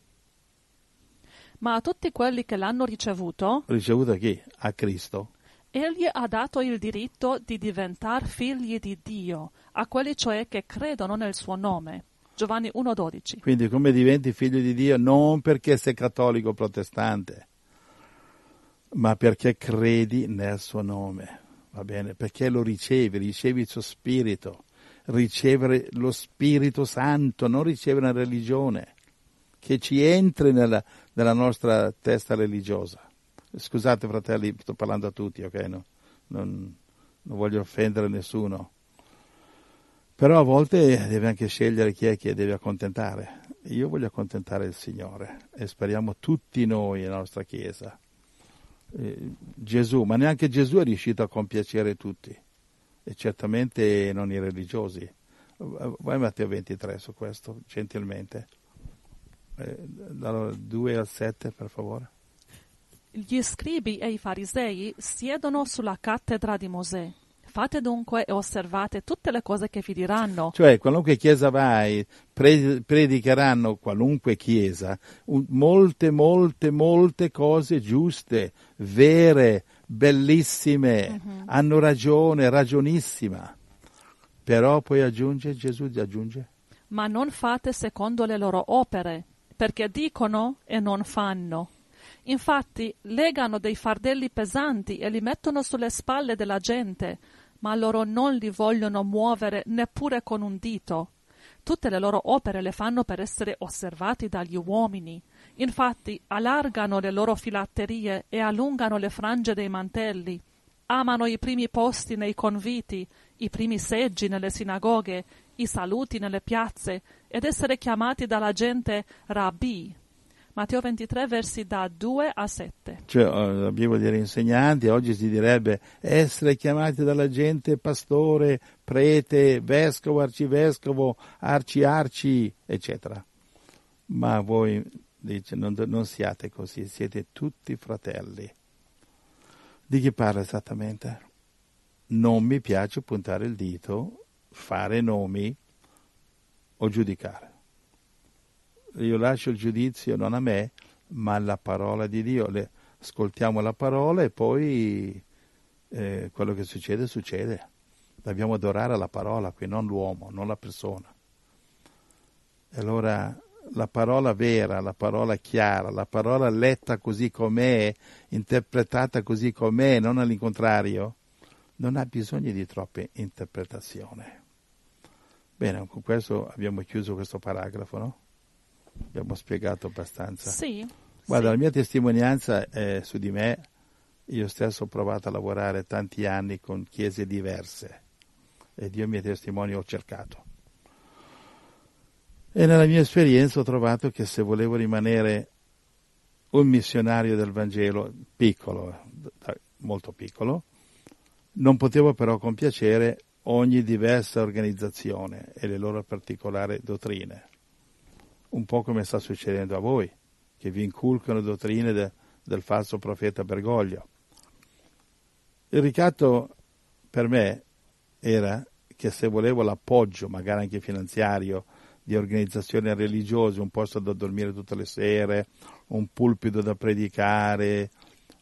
A: Ma a tutti quelli che l'hanno ricevuto
B: Ricevuto a chi? A Cristo.
A: Egli ha dato il diritto di diventare figli di Dio, a quelli cioè che credono nel suo nome. Giovanni 1,12.
B: Quindi come diventi figlio di Dio? Non perché sei cattolico o protestante, ma perché credi nel suo nome, va bene? Perché lo ricevi il suo spirito, ricevere lo Spirito Santo, non ricevere una religione che ci entri nella nostra testa religiosa. Scusate fratelli, sto parlando a tutti, ok? No? Non voglio offendere nessuno. Però a volte devi anche scegliere chi è che devi accontentare. Io voglio accontentare il Signore e speriamo tutti noi nella nostra Chiesa. Gesù, ma neanche Gesù è riuscito a compiacere tutti, e certamente non i religiosi. Vai Matteo 23 su questo, gentilmente. Dal 2 al 7, per favore.
A: Gli scribi e i farisei siedono sulla cattedra di Mosè. Fate dunque e osservate tutte le cose che vi diranno.
B: Cioè, qualunque chiesa vai, predicheranno, qualunque chiesa, molte cose giuste, vere, bellissime, hanno ragione, ragionissima. Però poi Gesù aggiunge.
A: Ma non fate secondo le loro opere, perché dicono e non fanno. Infatti legano dei fardelli pesanti e li mettono sulle spalle della gente, ma loro non li vogliono muovere neppure con un dito. Tutte le loro opere le fanno per essere osservati dagli uomini. Infatti allargano le loro filatterie e allungano le frange dei mantelli. Amano i primi posti nei conviti, i primi seggi nelle sinagoghe, i saluti nelle piazze ed essere chiamati dalla gente Rabbi. Matteo 23, versi da 2 a 7.
B: Cioè, la Bibbia dire insegnanti, oggi si direbbe essere chiamati dalla gente pastore, prete, vescovo, arcivescovo, arci, eccetera. Ma voi, dice, non siate così, siete tutti fratelli. Di chi parla esattamente? Non mi piace puntare il dito, fare nomi o giudicare. Io lascio il giudizio non a me, ma alla parola di Dio. Ascoltiamo la parola e poi quello che succede, succede. Dobbiamo adorare la parola qui, non l'uomo, non la persona. E allora la parola vera, la parola chiara, la parola letta così com'è, interpretata così com'è, non all'incontrario, non ha bisogno di troppa interpretazione. Bene, con questo abbiamo chiuso questo paragrafo, no? Abbiamo spiegato abbastanza.
A: Sì.
B: Guarda,
A: sì.
B: la mia testimonianza è su di me. Io stesso ho provato a lavorare tanti anni con chiese diverse e Dio mi testimonio ho cercato. E nella mia esperienza ho trovato che se volevo rimanere un missionario del Vangelo piccolo, molto piccolo, non potevo però compiacere ogni diversa organizzazione e le loro particolari dottrine. Un po' come sta succedendo a voi, che vi inculcano dottrine del falso profeta Bergoglio. Il ricatto per me era che se volevo l'appoggio, magari anche finanziario, di organizzazioni religiose, un posto da dormire tutte le sere, un pulpito da predicare,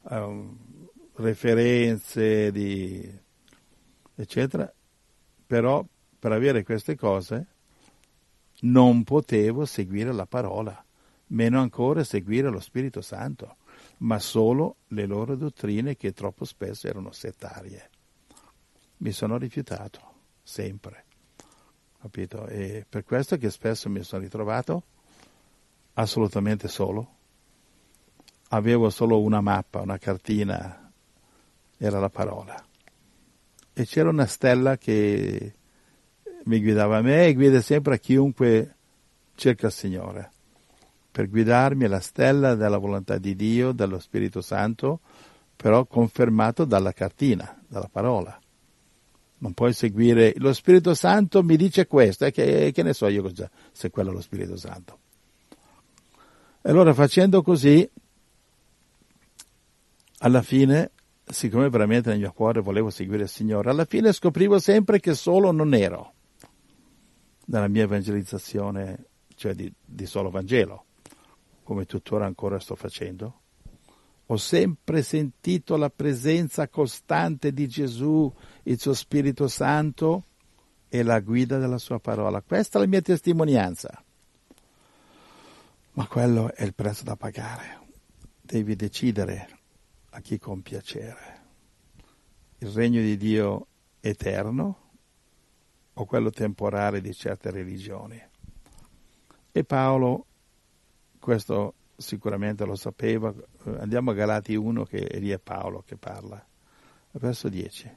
B: referenze, eccetera, però per avere queste cose non potevo seguire la parola, meno ancora seguire lo Spirito Santo, ma solo le loro dottrine che troppo spesso erano settarie. Mi sono rifiutato, sempre, capito? E per questo che spesso mi sono ritrovato assolutamente solo. Avevo solo una mappa, una cartina, era la parola. E c'era una stella che mi guidava a me e guida sempre a chiunque cerca il Signore. Per guidarmi è la stella della volontà di Dio, dello Spirito Santo, però confermato dalla cartina, dalla parola. Non puoi seguire, lo Spirito Santo mi dice questo, che ne so io cosa, se quello è lo Spirito Santo. E allora facendo così, alla fine, siccome veramente nel mio cuore volevo seguire il Signore, alla fine scoprivo sempre che solo non ero nella mia evangelizzazione, cioè di solo Vangelo, come tuttora ancora sto facendo. Ho sempre sentito la presenza costante di Gesù, il suo Spirito Santo e la guida della sua parola. Questa è la mia testimonianza. Ma quello è il prezzo da pagare. Devi decidere a chi compiacere. Il regno di Dio eterno o quello temporale di certe religioni. E Paolo, questo sicuramente lo sapeva. Andiamo a Galati 1, che lì è Paolo che parla. Verso 10.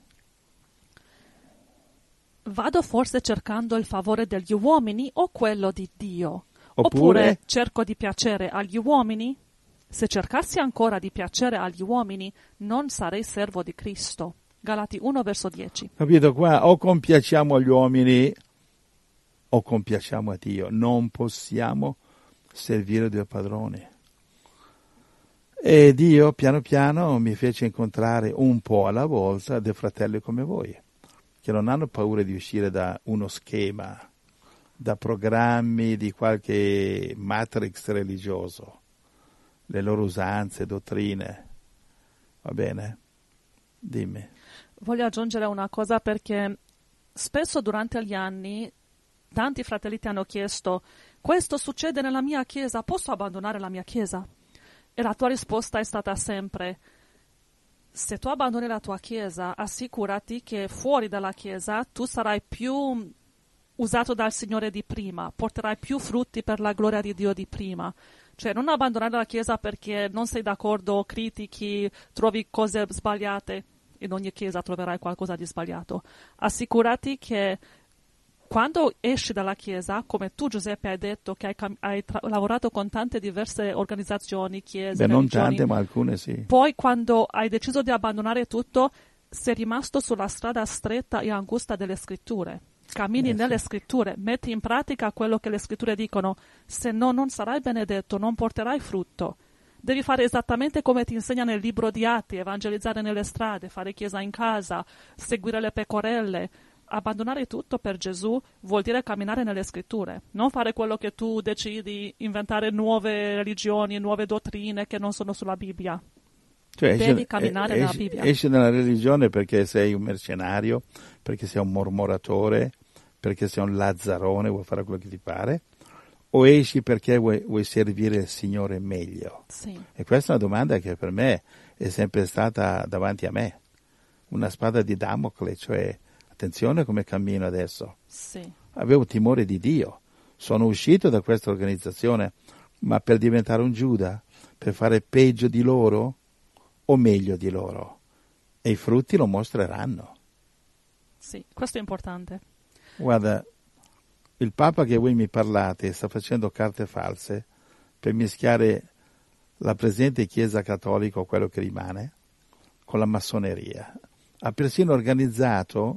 A: Vado forse cercando il favore degli uomini o quello di Dio?
B: Oppure
A: cerco di piacere agli uomini? Se cercassi ancora di piacere agli uomini, non sarei servo di Cristo. Galati 1, verso 10.
B: Capito qua? O compiacciamo gli uomini o compiacciamo a Dio. Non possiamo servire due padroni. E Dio piano piano mi fece incontrare un po' alla volta dei fratelli come voi, che non hanno paura di uscire da uno schema, da programmi di qualche matrix religioso, le loro usanze, dottrine. Va bene? Dimmi.
A: Voglio aggiungere una cosa, perché spesso durante gli anni tanti fratelli ti hanno chiesto: questo succede nella mia chiesa, posso abbandonare la mia chiesa? E la tua risposta è stata sempre: se tu abbandoni la tua chiesa, assicurati che fuori dalla chiesa tu sarai più usato dal Signore di prima, porterai più frutti per la gloria di Dio di prima. Cioè, non abbandonare la chiesa perché non sei d'accordo, critichi, trovi cose sbagliate. In ogni chiesa troverai qualcosa di sbagliato. Assicurati che quando esci dalla chiesa, come tu Giuseppe hai detto che hai lavorato con tante diverse organizzazioni, chiese,
B: non
A: religioni,
B: tante, ma alcune sì.
A: Poi quando hai deciso di abbandonare tutto, sei rimasto sulla strada stretta e angusta delle scritture. Cammini nelle scritture, metti in pratica quello che le scritture dicono, se no non sarai benedetto, non porterai frutto. Devi fare esattamente come ti insegna nel libro di Atti, evangelizzare nelle strade, fare chiesa in casa, seguire le pecorelle. Abbandonare tutto per Gesù vuol dire camminare nelle scritture, non fare quello che tu decidi, inventare nuove religioni, nuove dottrine che non sono sulla Bibbia.
B: Cioè,
A: Devi camminare nella Bibbia.
B: Esci dalla religione perché sei un mercenario, perché sei un mormoratore, perché sei un lazzarone, vuoi fare quello che ti pare, o esci perché vuoi servire il Signore meglio?
A: Sì.
B: E questa è una domanda che per me è sempre stata davanti a me, una spada di Damocle, cioè attenzione come cammino adesso.
A: Sì.
B: Avevo timore di Dio, sono uscito da questa organizzazione, ma per diventare un Giuda, per fare peggio di loro o meglio di loro? E i frutti lo mostreranno.
A: Sì, questo è importante.
B: Guarda, il Papa che voi mi parlate sta facendo carte false per mischiare la presente Chiesa cattolica, o quello che rimane, con la massoneria. Ha persino organizzato,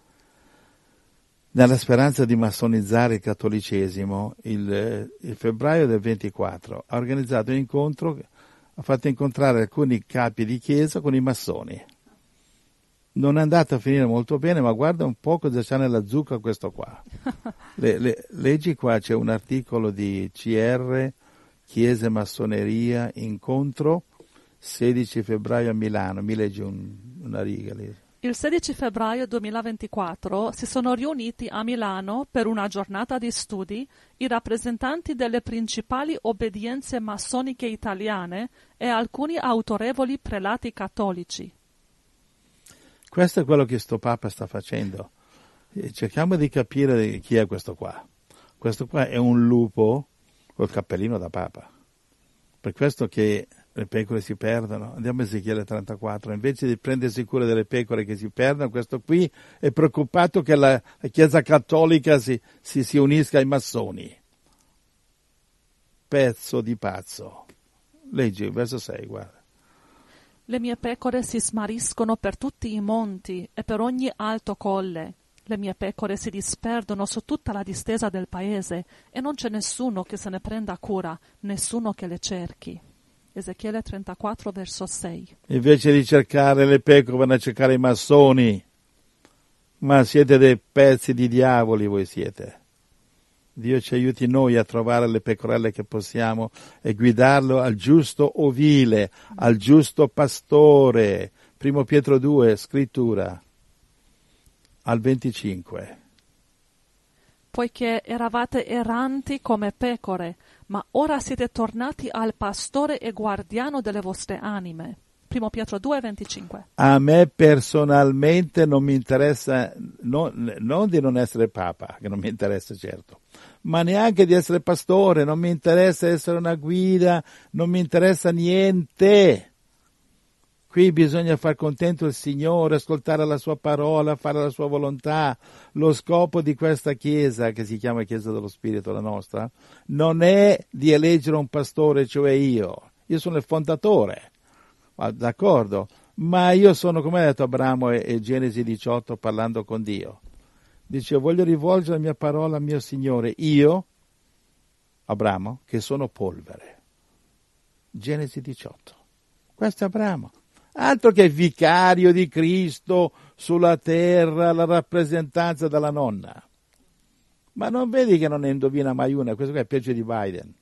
B: nella speranza di massonizzare il cattolicesimo, il febbraio del 24, ha organizzato un incontro, ha fatto incontrare alcuni capi di chiesa con i massoni. Non è andato a finire molto bene, ma guarda un po' cosa c'ha nella zucca questo qua. Leggi qua, c'è un articolo di CR, Chiesa e Massoneria, incontro, 16 febbraio a Milano. Mi leggi una riga lì.
A: Il 16 febbraio 2024 si sono riuniti a Milano per una giornata di studi i rappresentanti delle principali obbedienze massoniche italiane e alcuni autorevoli prelati cattolici.
B: Questo è quello che sto Papa sta facendo. Cerchiamo di capire chi è questo qua. Questo qua è un lupo col cappellino da Papa. Per questo che le pecore si perdono. Andiamo a Ezechiele 34. Invece di prendersi cura delle pecore che si perdono, questo qui è preoccupato che la Chiesa cattolica si unisca ai massoni. Pezzo di pazzo. Leggi, verso 6, guarda.
A: Le mie pecore si smariscono per tutti i monti e per ogni alto colle. Le mie pecore si disperdono su tutta la distesa del paese e non c'è nessuno che se ne prenda cura, nessuno che le cerchi. Ezechiele 34, verso 6.
B: Invece di cercare le pecore vanno a cercare i massoni. Ma siete dei pezzi di diavoli, voi siete. Dio ci aiuti noi a trovare le pecorelle che possiamo e guidarlo al giusto ovile, al giusto pastore. 1 Pietro 2, scrittura, al 25.
A: Poiché eravate erranti come pecore, ma ora siete tornati al pastore e guardiano delle vostre anime. 1 Pietro 2, 25.
B: A me personalmente non mi interessa, non di non essere papa, che non mi interessa certo, ma neanche di essere pastore, non mi interessa essere una guida, non mi interessa niente. Qui bisogna far contento il Signore, ascoltare la sua parola, fare la sua volontà. Lo scopo di questa Chiesa, che si chiama Chiesa dello Spirito, la nostra, non è di eleggere un pastore, cioè io. Io sono il fondatore, d'accordo? Ma io sono, come ha detto Abramo e Genesi 18 parlando con Dio. Dice, voglio rivolgere la mia parola al mio Signore, io, Abramo, che sono polvere. Genesi 18. Questo è Abramo. Altro che vicario di Cristo sulla terra, la rappresentanza della nonna. Ma non vedi che non ne indovina mai una? Questo qua è peggio di Biden.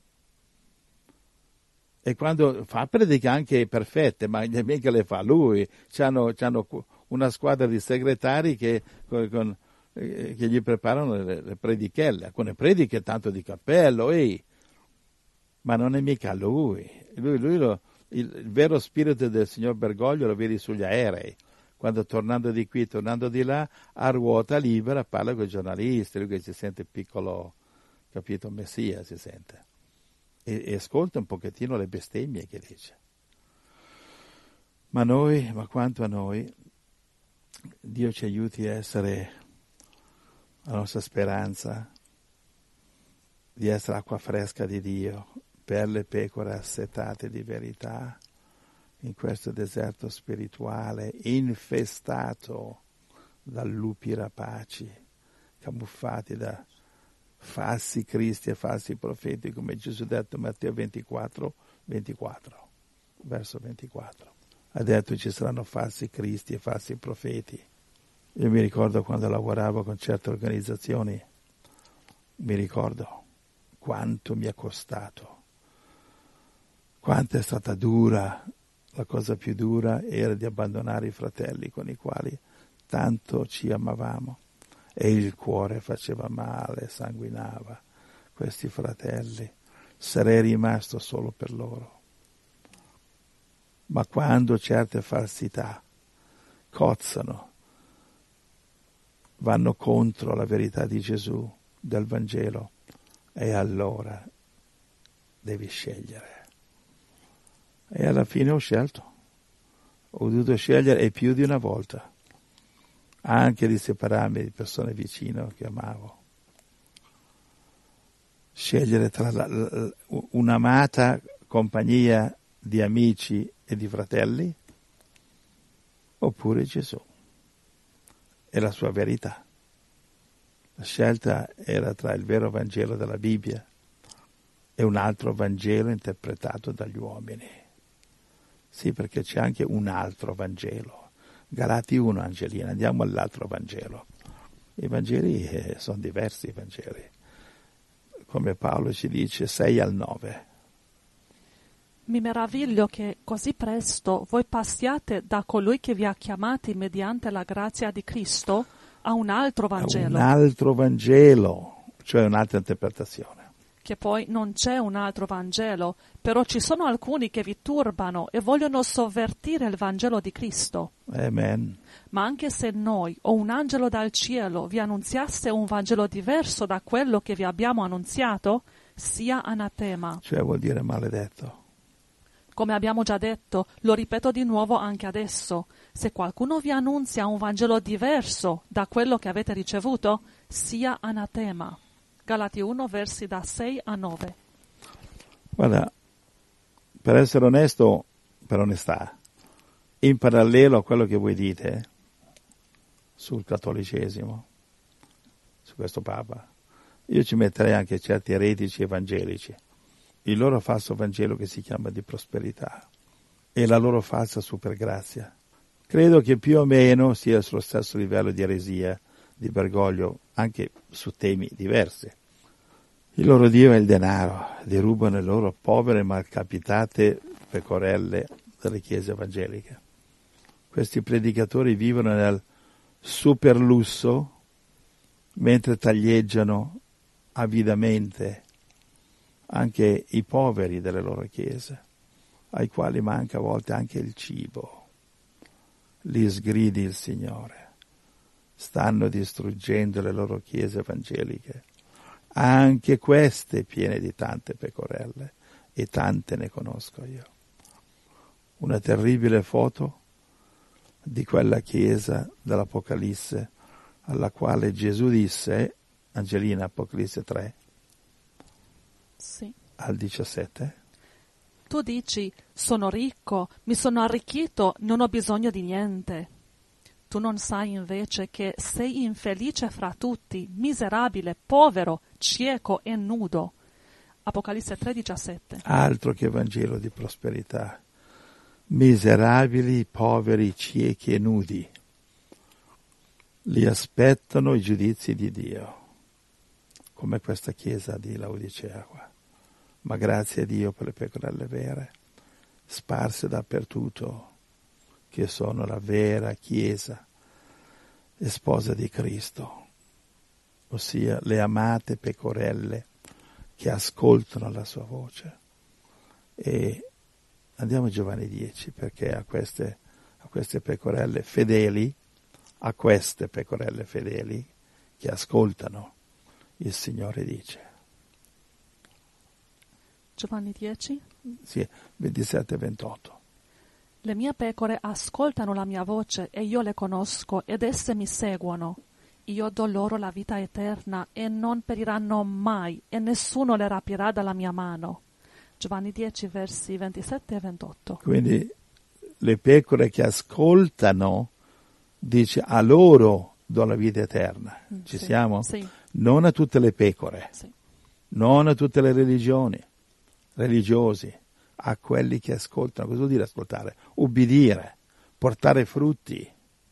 B: E quando fa predica anche perfette, ma mica le fa lui. C'hanno una squadra di segretari che gli preparano le predichelle. Alcune prediche tanto di cappello, ma non è mica lui. Il vero spirito del signor Bergoglio lo vedi sugli aerei, quando tornando di qui, tornando di là, a ruota libera parla con i giornalisti, lui che si sente piccolo, capito, messia si sente, e ascolta un pochettino le bestemmie che dice. Ma quanto a noi, Dio ci aiuti a essere la nostra speranza, di essere acqua fresca di Dio, per le pecore assetate di verità in questo deserto spirituale infestato da lupi rapaci, camuffati da falsi cristi e falsi profeti, come Gesù ha detto in Matteo 24, 24. verso 24. Ha detto ci saranno falsi cristi e falsi profeti. Io mi ricordo quando lavoravo con certe organizzazioni, mi ricordo quanto mi è costato, quanto è stata dura. La cosa più dura era di abbandonare i fratelli con i quali tanto ci amavamo e il cuore faceva male, sanguinava. Questi fratelli, sarei rimasto solo per loro. Ma quando certe falsità cozzano, vanno contro la verità di Gesù, del Vangelo, e allora devi scegliere. E alla fine ho scelto. Ho dovuto scegliere e più di una volta, anche di separarmi di persone vicine che amavo. Scegliere tra un'amata compagnia di amici e di fratelli oppure Gesù e la sua verità. La scelta era tra il vero Vangelo della Bibbia e un altro Vangelo interpretato dagli uomini. Sì, perché c'è anche un altro Vangelo. Galati 1, Angelina, andiamo all'altro Vangelo. I Vangeli sono diversi, i Vangeli. Come Paolo ci dice, 6 al 9.
A: Mi meraviglio che così presto voi passiate da colui che vi ha chiamati mediante la grazia di Cristo a un altro Vangelo.
B: Un altro Vangelo, cioè un'altra interpretazione.
A: Che poi non c'è un altro Vangelo, però ci sono alcuni che vi turbano e vogliono sovvertire il Vangelo di Cristo.
B: Amen.
A: Ma anche se noi o un angelo dal cielo vi annunziasse un Vangelo diverso da quello che vi abbiamo annunziato, sia anatema.
B: Cioè vuol dire maledetto.
A: Come abbiamo già detto, lo ripeto di nuovo anche adesso, se qualcuno vi annunzia un Vangelo diverso da quello che avete ricevuto, sia anatema. Galati 1, versi da 6 a 9.
B: Guarda, per essere onesto, per onestà, in parallelo a quello che voi dite sul cattolicesimo, su questo Papa, io ci metterei anche certi eretici evangelici, il loro falso Vangelo che si chiama di prosperità e la loro falsa supergrazia. Credo che più o meno sia sullo stesso livello di eresia, di Bergoglio, anche su temi diversi. Il loro Dio è il denaro, derubano le loro povere malcapitate pecorelle delle chiese evangeliche. Questi predicatori vivono nel superlusso mentre taglieggiano avidamente anche i poveri delle loro chiese, ai quali manca a volte anche il cibo. Li sgridi il Signore. Stanno distruggendo le loro chiese evangeliche. Anche queste piene di tante pecorelle, e tante ne conosco io. Una terribile foto di quella chiesa dell'Apocalisse alla quale Gesù disse, Angelina, Apocalisse 3,
A: sì.
B: Al 17.
A: Tu dici, sono ricco, mi sono arricchito, non ho bisogno di niente. Tu non sai invece che sei infelice fra tutti, miserabile, povero, cieco e nudo. Apocalisse 3,17.
B: Altro che Vangelo di prosperità. Miserabili, poveri, ciechi e nudi. Li aspettano i giudizi di Dio, come questa chiesa di Laodicea qua. Ma grazie a Dio per le pecorelle vere, sparse dappertutto, che sono la vera Chiesa e sposa di Cristo, ossia le amate pecorelle che ascoltano la sua voce. E andiamo a Giovanni 10, perché a queste pecorelle fedeli, a queste pecorelle fedeli che ascoltano, il Signore dice.
A: Giovanni 10?
B: Sì, 27 e 28.
A: Le mie pecore ascoltano la mia voce e io le conosco ed esse mi seguono. Io do loro la vita eterna e non periranno mai e nessuno le rapirà dalla mia mano. Giovanni 10, versi 27 e 28.
B: Quindi le pecore che ascoltano, dice, a loro do la vita eterna. Ci
A: sì,
B: siamo?
A: Sì.
B: Non a tutte le pecore,
A: Sì.
B: non a tutte le religiosi, a quelli che ascoltano. Cosa vuol dire ascoltare? Ubbidire, portare frutti.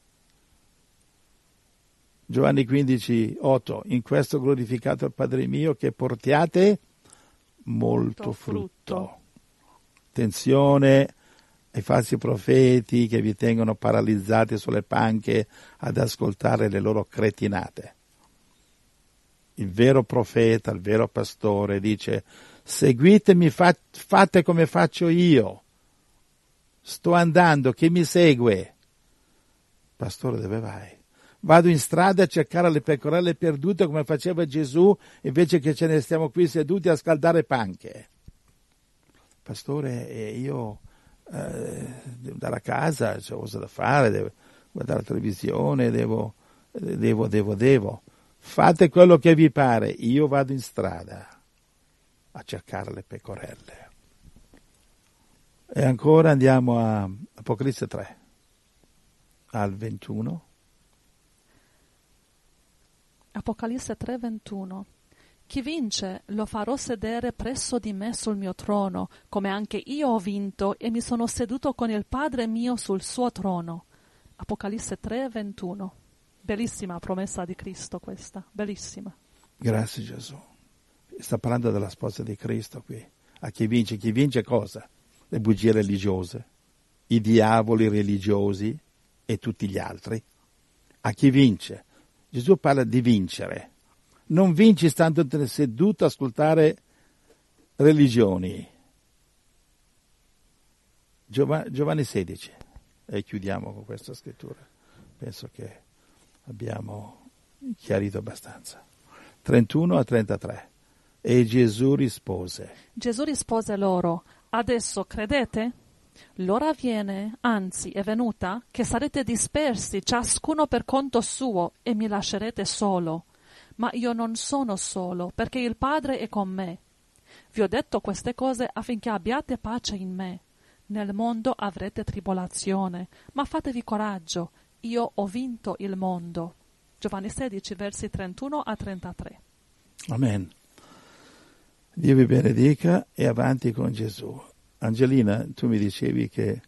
B: Giovanni 15:8, in questo glorificato il Padre mio, che portiate molto frutto. Attenzione ai falsi profeti che vi tengono paralizzati sulle panche ad ascoltare le loro cretinate. Il vero profeta, il vero pastore dice: seguitemi, fate come faccio io. Sto andando, chi mi segue? Pastore, dove vai? Vado in strada a cercare le pecorelle perdute come faceva Gesù, invece che ce ne stiamo qui seduti a scaldare panche. Pastore, io devo andare a casa, c'è cosa da fare, devo guardare la televisione, devo. Fate quello che vi pare, io vado in strada a cercare le pecorelle. E ancora andiamo a Apocalisse 3, al 21.
A: Apocalisse 3:21. Chi vince lo farò sedere presso di me sul mio trono, come anche io ho vinto e mi sono seduto con il Padre mio sul suo trono. Apocalisse 3:21. Bellissima promessa di Cristo questa, bellissima.
B: Grazie Gesù. Sta parlando della sposa di Cristo qui. A chi vince cosa? Le bugie religiose, i diavoli religiosi e tutti gli altri. A chi vince? Gesù parla di vincere. Non vinci stando seduto a ascoltare religioni. Giovanni 16. E chiudiamo con questa scrittura. Penso che abbiamo chiarito abbastanza. 31 a 33. E Gesù rispose.
A: Gesù rispose loro: adesso credete? L'ora viene, anzi è venuta, che sarete dispersi, ciascuno per conto suo, e mi lascerete solo. Ma io non sono solo, perché il Padre è con me. Vi ho detto queste cose affinché abbiate pace in me. Nel mondo avrete tribolazione, ma fatevi coraggio, io ho vinto il mondo. Giovanni 16, versi 31 a 33.
B: Amen. Dio vi benedica e avanti con Gesù. Angelina, tu mi dicevi che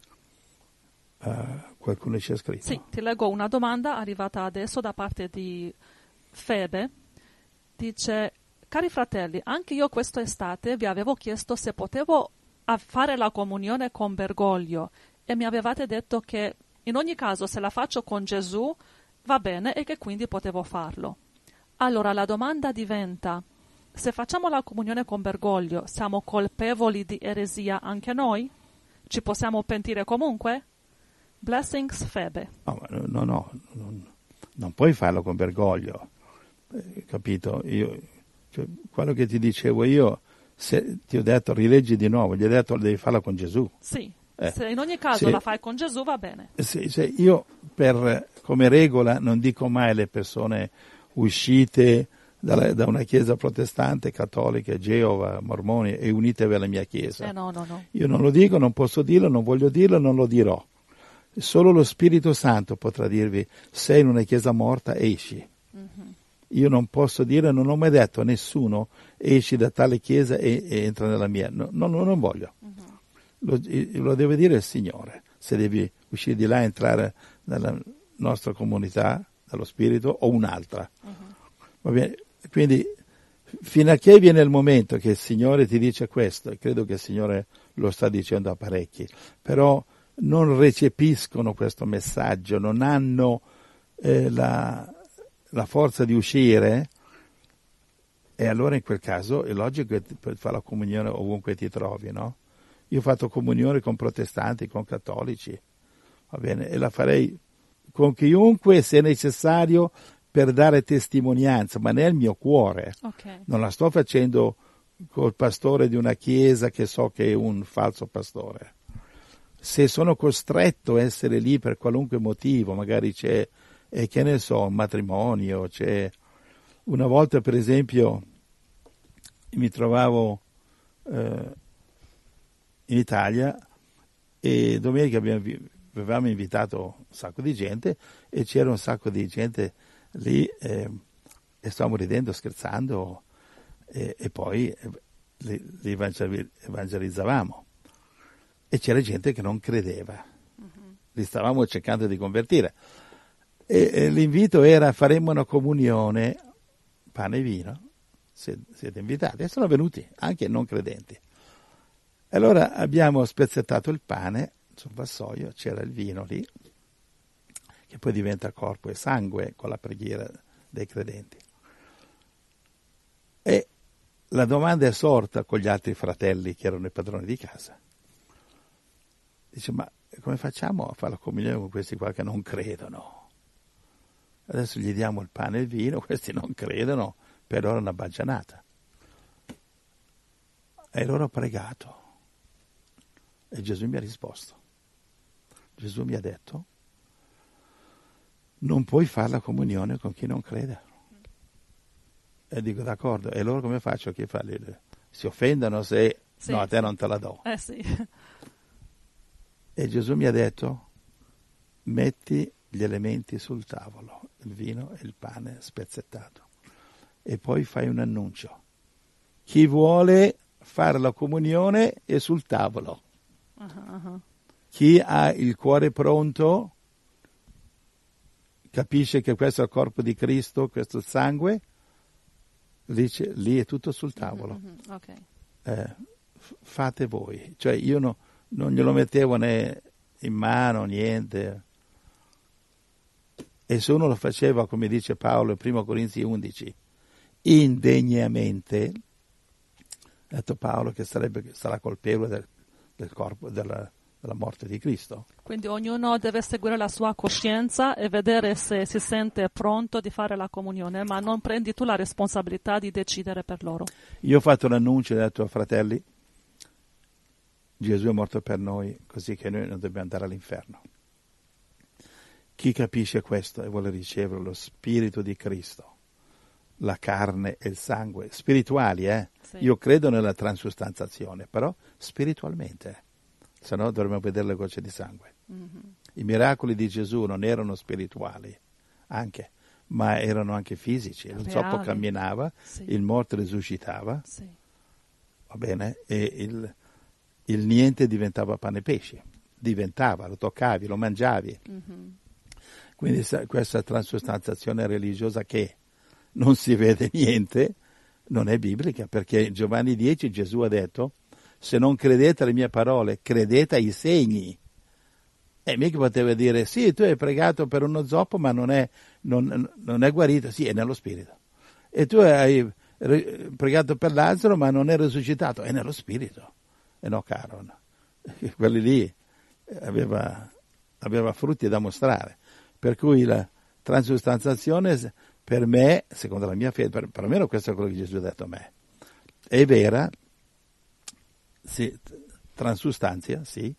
B: qualcuno ci ha scritto.
A: Sì, ti leggo una domanda arrivata adesso da parte di Febe. Dice: cari fratelli, anche io quest'estate vi avevo chiesto se potevo fare la comunione con Bergoglio e mi avevate detto che in ogni caso se la faccio con Gesù va bene e che quindi potevo farlo. Allora la domanda diventa: se facciamo la comunione con Bergoglio, siamo colpevoli di eresia anche noi? Ci possiamo pentire comunque? Blessings, Febe.
B: No, non puoi farlo con Bergoglio, capito? Quello che ti dicevo io, se ti ho detto rileggi di nuovo, gli ho detto devi farla con Gesù.
A: Sì, se in ogni caso la fai con Gesù va bene.
B: Io come regola non dico mai alle persone uscite da una chiesa protestante, cattolica, Geova, mormoni e unitevi alla mia chiesa.
A: No.
B: Io non lo dico, non posso dirlo, non voglio dirlo, non lo dirò. Solo lo Spirito Santo potrà dirvi: sei in una chiesa morta, esci. Mm-hmm. Io non posso dire, non ho mai detto a nessuno esci da tale chiesa e entra nella mia. Non voglio. Mm-hmm. Lo deve dire il Signore. Se devi uscire di là e entrare nella nostra comunità, dallo Spirito, o un'altra. Mm-hmm. Va bene? Quindi fino a che viene il momento che il Signore ti dice questo, e credo che il Signore lo sta dicendo a parecchi, però non recepiscono questo messaggio, non hanno la forza di uscire, e allora in quel caso è logico che puoi fare la comunione ovunque ti trovi, no? Io ho fatto comunione con protestanti, con cattolici, va bene, e la farei con chiunque se necessario, per dare testimonianza, ma nel mio cuore.
A: Okay.
B: Non la sto facendo col pastore di una chiesa che so che è un falso pastore. Se sono costretto a essere lì per qualunque motivo, magari c'è, che ne so, un matrimonio, c'è. Una volta per esempio mi trovavo in Italia e domenica avevamo invitato un sacco di gente e c'era un sacco di gente lì e stavamo ridendo, scherzando e poi li evangelizzavamo. e c'era gente che non credeva. Li stavamo cercando di convertire. E l'invito era: faremo una comunione, pane e vino, siete invitati. E sono venuti anche non credenti. Allora abbiamo spezzettato il pane sul vassoio, c'era il vino lì, che poi diventa corpo e sangue con la preghiera dei credenti. E la domanda è sorta con gli altri fratelli che erano i padroni di casa. Dice: ma come facciamo a fare la comunione con questi qua che non credono? Adesso gli diamo il pane e il vino, questi non credono, per loro è una baggianata. E loro ho pregato. E Gesù mi ha risposto. Gesù mi ha detto: non puoi fare la comunione con chi non crede. E dico: d'accordo. E loro come faccio? Che farli? Si offendono se
A: sì,
B: no, a te non te la do.
A: Sì.
B: E Gesù mi ha detto: metti gli elementi sul tavolo, il vino e il pane spezzettato, e poi fai un annuncio. Chi vuole fare la comunione è sul tavolo. Chi ha il cuore pronto, capisce che questo è il corpo di Cristo, questo è il sangue, dice: lì è tutto sul tavolo.
A: Okay.
B: Fate voi. Cioè io non glielo mettevo né in mano, niente. E se uno lo faceva, come dice Paolo in 1 Corinzi 11, indegnamente, ha detto Paolo che sarà colpevole del corpo, della morte di Cristo.
A: Quindi ognuno deve seguire la sua coscienza e vedere se si sente pronto di fare la comunione, ma non prendi tu la responsabilità di decidere per loro.
B: Io ho fatto un annuncio e ho detto: fratelli, Gesù è morto per noi, così che noi non dobbiamo andare all'inferno. Chi capisce questo e vuole ricevere lo Spirito di Cristo, la carne e il sangue, spirituali,
A: Sì.
B: Io credo nella transustanzazione, però spiritualmente, se no dovremmo vedere le gocce di sangue. I miracoli di Gesù non erano spirituali, anche, ma erano anche fisici. Il zoppo camminava,
A: sì.
B: Il morto risuscitava,
A: sì.
B: Va bene? E il niente diventava pane e pesce, lo toccavi, lo mangiavi. Quindi questa transustanzazione religiosa che non si vede niente non è biblica, perché in Giovanni 10 Gesù ha detto: se non credete alle mie parole, credete ai segni. E mica poteva dire: sì, tu hai pregato per uno zoppo ma non è guarito. Sì, è nello spirito. E tu hai pregato per Lazzaro ma non è risuscitato, è nello spirito. E no, caro, no. Quelli lì aveva frutti da mostrare. Per cui la transustanzazione, per me, secondo la mia fede, per almeno questo è quello che Gesù ha detto a me, è vera, sì, transustanzia, sì,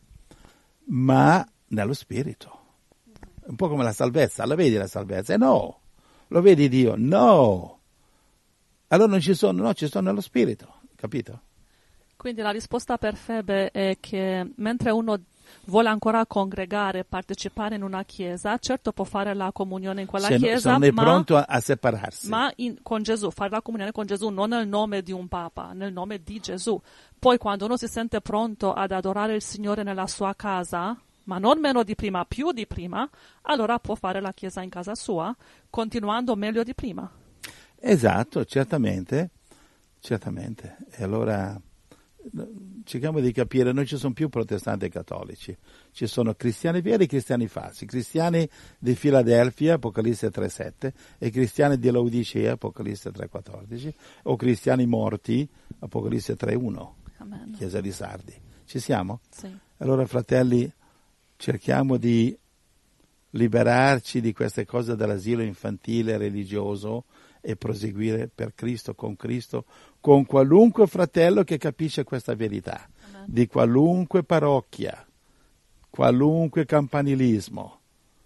B: ma nello spirito. Un po' come la salvezza. La vedi la salvezza? No. Lo vedi Dio? No. Allora non ci sono, no, ci sono nello spirito, capito?
A: Quindi la risposta per Febe è che mentre uno vuole ancora congregare, partecipare in una chiesa, certo può fare la comunione in quella chiesa,
B: se non è pronto a separarsi.
A: Ma con Gesù, fare la comunione con Gesù non nel nome di un papa, nel nome di Gesù. Poi quando uno si sente pronto ad adorare il Signore nella sua casa, ma non meno di prima, più di prima, allora può fare la chiesa in casa sua, continuando meglio di prima.
B: Esatto, certamente. E allora cerchiamo di capire: non ci sono più protestanti e cattolici, ci sono cristiani veri e cristiani falsi, cristiani di Filadelfia, Apocalisse 3,7, e cristiani di Laodicea, Apocalisse 3,14, o cristiani morti, Apocalisse 3,1,
A: Amen.
B: Chiesa di Sardi. Ci siamo?
A: Sì.
B: Allora, fratelli, cerchiamo di liberarci di queste cose dell'asilo infantile religioso e proseguire per Cristo, con qualunque fratello che capisce questa verità.
A: Amen.
B: Di qualunque parrocchia, qualunque campanilismo.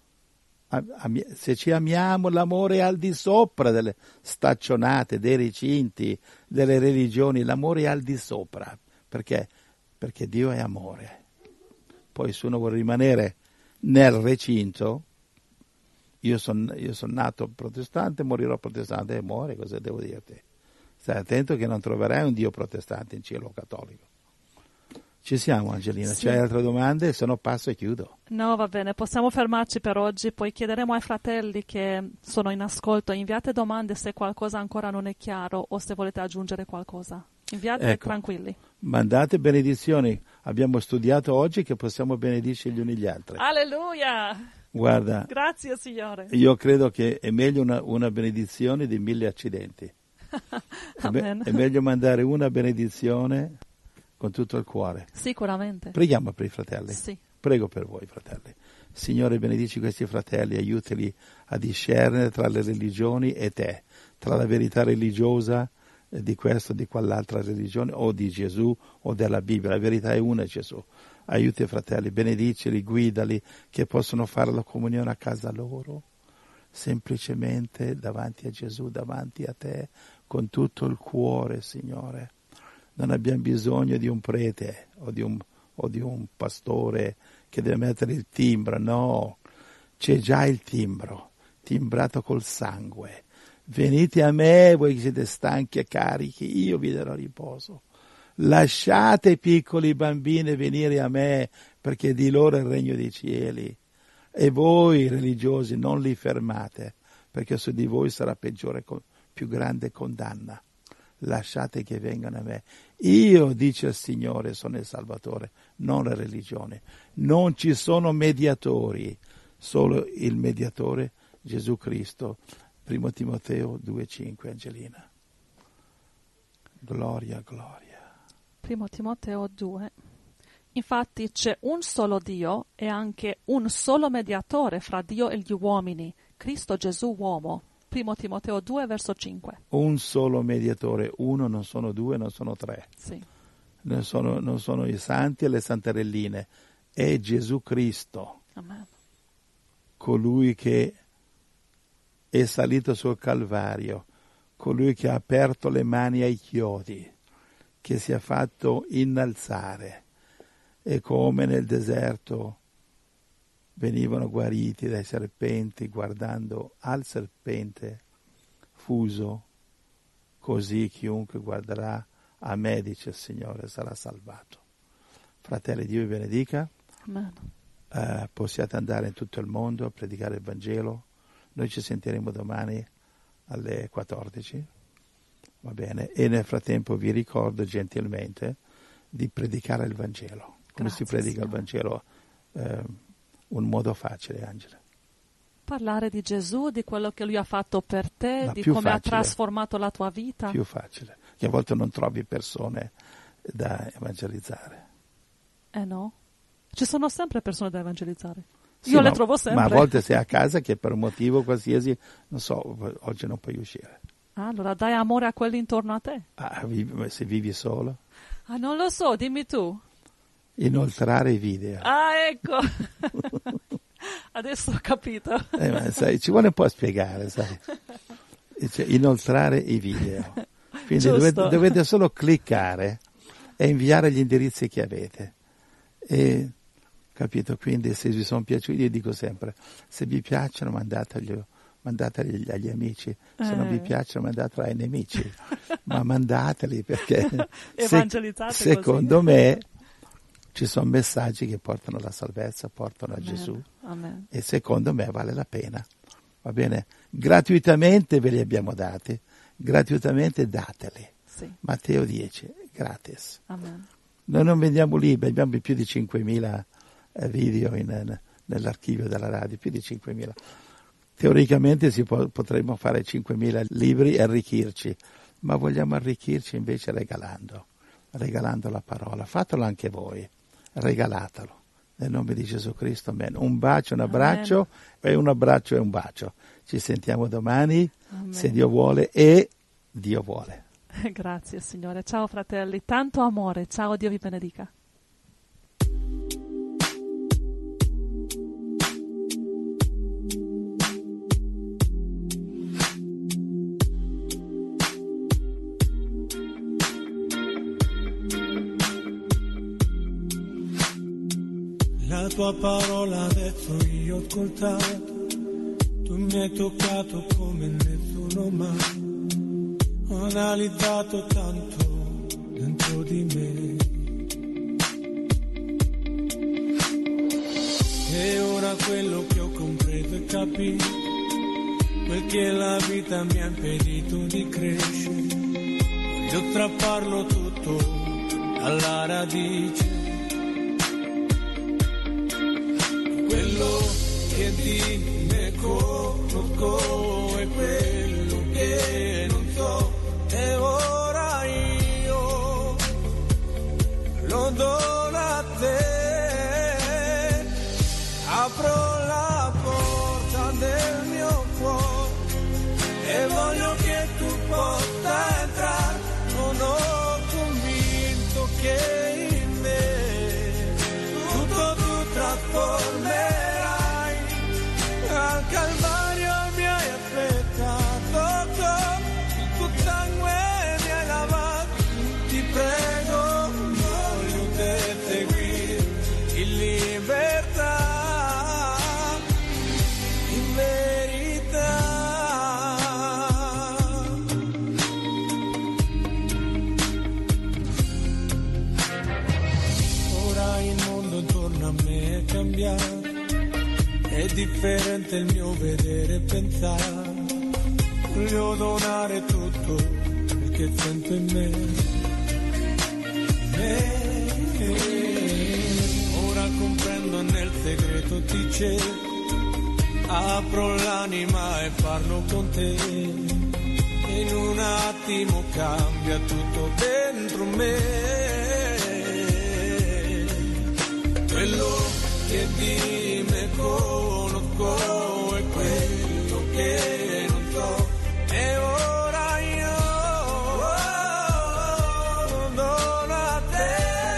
B: Se ci amiamo, l'amore è al di sopra delle staccionate, dei recinti, delle religioni. L'amore è al di sopra. Perché? Perché Dio è amore. Poi se uno vuole rimanere nel recinto, io sono nato protestante, morirò protestante e muore, cosa devo dirti? Stai attento che non troverai un Dio protestante in cielo cattolico. Ci siamo, Angelina?
A: Sì.
B: C'hai altre domande? Se no passo e chiudo.
A: No, va bene, possiamo fermarci per oggi, poi chiederemo ai fratelli che sono in ascolto, inviate domande se qualcosa ancora non è chiaro o se volete aggiungere qualcosa. Inviate tranquilli.
B: Mandate benedizioni. Abbiamo studiato oggi che possiamo benedicere gli uni gli altri.
A: Alleluia!
B: Guarda,
A: Grazie Signore.
B: io credo che è meglio una benedizione di 1000 accidenti.
A: Amen.
B: È meglio mandare una benedizione con tutto il cuore.
A: Sicuramente.
B: Preghiamo per i fratelli.
A: Sì.
B: Prego per voi, fratelli. Signore, benedici questi fratelli, aiutali a discernere tra le religioni e te, tra la verità religiosa di questa o di quell'altra religione, o di Gesù o della Bibbia. La verità è una, Gesù. Aiuti i fratelli, benedicili, guidali, che possono fare la comunione a casa loro, semplicemente davanti a Gesù, davanti a te, con tutto il cuore, Signore. Non abbiamo bisogno di un prete o di un pastore che deve mettere il timbro, no, c'è già il timbro, timbrato col sangue. Venite a me, voi che siete stanchi e carichi, io vi darò riposo. Lasciate i piccoli bambini venire a me, perché di loro è il regno dei cieli. E voi, religiosi, non li fermate, perché su di voi sarà peggiore, più grande condanna. Lasciate che vengano a me. Io, dice il Signore, sono il Salvatore, non la religione. Non ci sono mediatori, solo il mediatore Gesù Cristo. 1 Timoteo 2,5, Angelina. Gloria, gloria.
A: 1 Timoteo 2. Infatti c'è un solo Dio e anche un solo mediatore fra Dio e gli uomini, Cristo Gesù uomo. 1 Timoteo 2, verso 5.
B: Un solo mediatore, uno, non sono due, non sono tre.
A: Sì.
B: Non sono i santi e le santarelline, è Gesù Cristo.
A: Amen.
B: Colui che è salito sul Calvario, colui che ha aperto le mani ai chiodi, che si è fatto innalzare, e come nel deserto venivano guariti dai serpenti guardando al serpente fuso, così chiunque guarderà a me, dice il Signore, sarà salvato. Fratelli, Dio vi benedica.
A: Amen.
B: Possiate andare in tutto il mondo a predicare il Vangelo. Noi ci sentiremo domani alle 14, va bene? E nel frattempo vi ricordo gentilmente di predicare il Vangelo. Come
A: Grazie,
B: si predica
A: Signore.
B: il Vangelo? Un modo facile, Angela.
A: Parlare di Gesù, di quello che Lui ha fatto per te,
B: Ma
A: di
B: più
A: come
B: facile.
A: ha trasformato la tua vita.
B: Più facile, che a volte non trovi persone da evangelizzare.
A: No? Ci sono sempre persone da evangelizzare.
B: Sì,
A: Io le trovo sempre.
B: Ma a volte sei a casa che per un motivo qualsiasi, non so, oggi non puoi uscire.
A: Allora dai amore a quelli intorno a te.
B: Se vivi solo.
A: Non lo so, dimmi tu.
B: Inoltrare i video.
A: Ecco. Adesso ho capito.
B: Ma sai, ci vuole un po' a spiegare, sai. Cioè, inoltrare i video. Quindi dovete solo cliccare e inviare gli indirizzi che avete. E, capito? Quindi se vi sono piaciuti, io dico sempre, se vi piacciono mandateli agli amici, se non vi piacciono mandateli ai nemici, ma mandateli perché secondo me ci sono messaggi che portano alla salvezza, portano a Gesù.
A: Amen.
B: E secondo me vale la pena, va bene? Gratuitamente ve li abbiamo dati, gratuitamente dateli.
A: Sì.
B: Matteo 10, gratis.
A: Amen.
B: Noi non vendiamo libri, abbiamo più di 5.000 video nell'archivio della radio, più di 5.000. Teoricamente potremmo fare 5.000 libri e arricchirci, ma vogliamo arricchirci invece regalando la parola. Fatelo anche voi, regalatelo. Nel nome di Gesù Cristo, amen. Un bacio, un abbraccio, e un abbraccio e un bacio. Ci sentiamo domani, amen. Se Dio vuole, e Dio vuole.
A: Grazie Signore. Ciao fratelli, tanto amore. Ciao, Dio vi benedica.
C: La tua parola ha detto, io ho ascoltato, tu mi hai toccato come nessuno mai, ho analizzato tanto dentro di me, E ora quello che ho compreso e capito, quel che la vita mi ha impedito di crescere, voglio strapparlo tutto alla radice. Quello che di me conosco e quello che non so, e ora io lo dono a te. Apro la porta del mio cuore e voglio che tu possa entrare. Sono convinto che in me tutto tu trasformerai. Al Calvario mi hai aspettato, il tuo sangue mi hai lavato. Ti prego, voglio te seguire in libertà. È differente il mio vedere e pensare, voglio donare tutto quel che sento in me. Ora comprendo nel segreto ti cerco, apro l'anima e parlo con te. In un attimo cambia tutto dentro me. Quello che di me conosco e quello che non so, e ora io dono a te.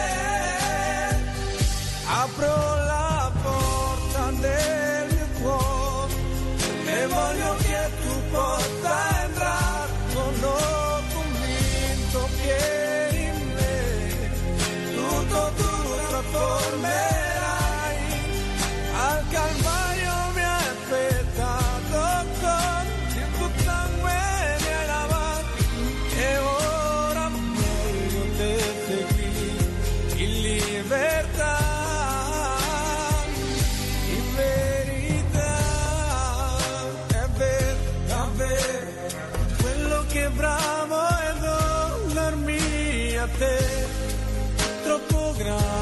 C: Apro la porta del mio cuore e voglio che tu possa entrare. Sono convinto che in me tutto tu trasformerai. Al Calvario mi hai aspettato, il tuo sangue mi hai lavato. E ora voglio te seguire in libertà, in verità. È vero, davvero, quello che bramo è donarmi a te, troppo grande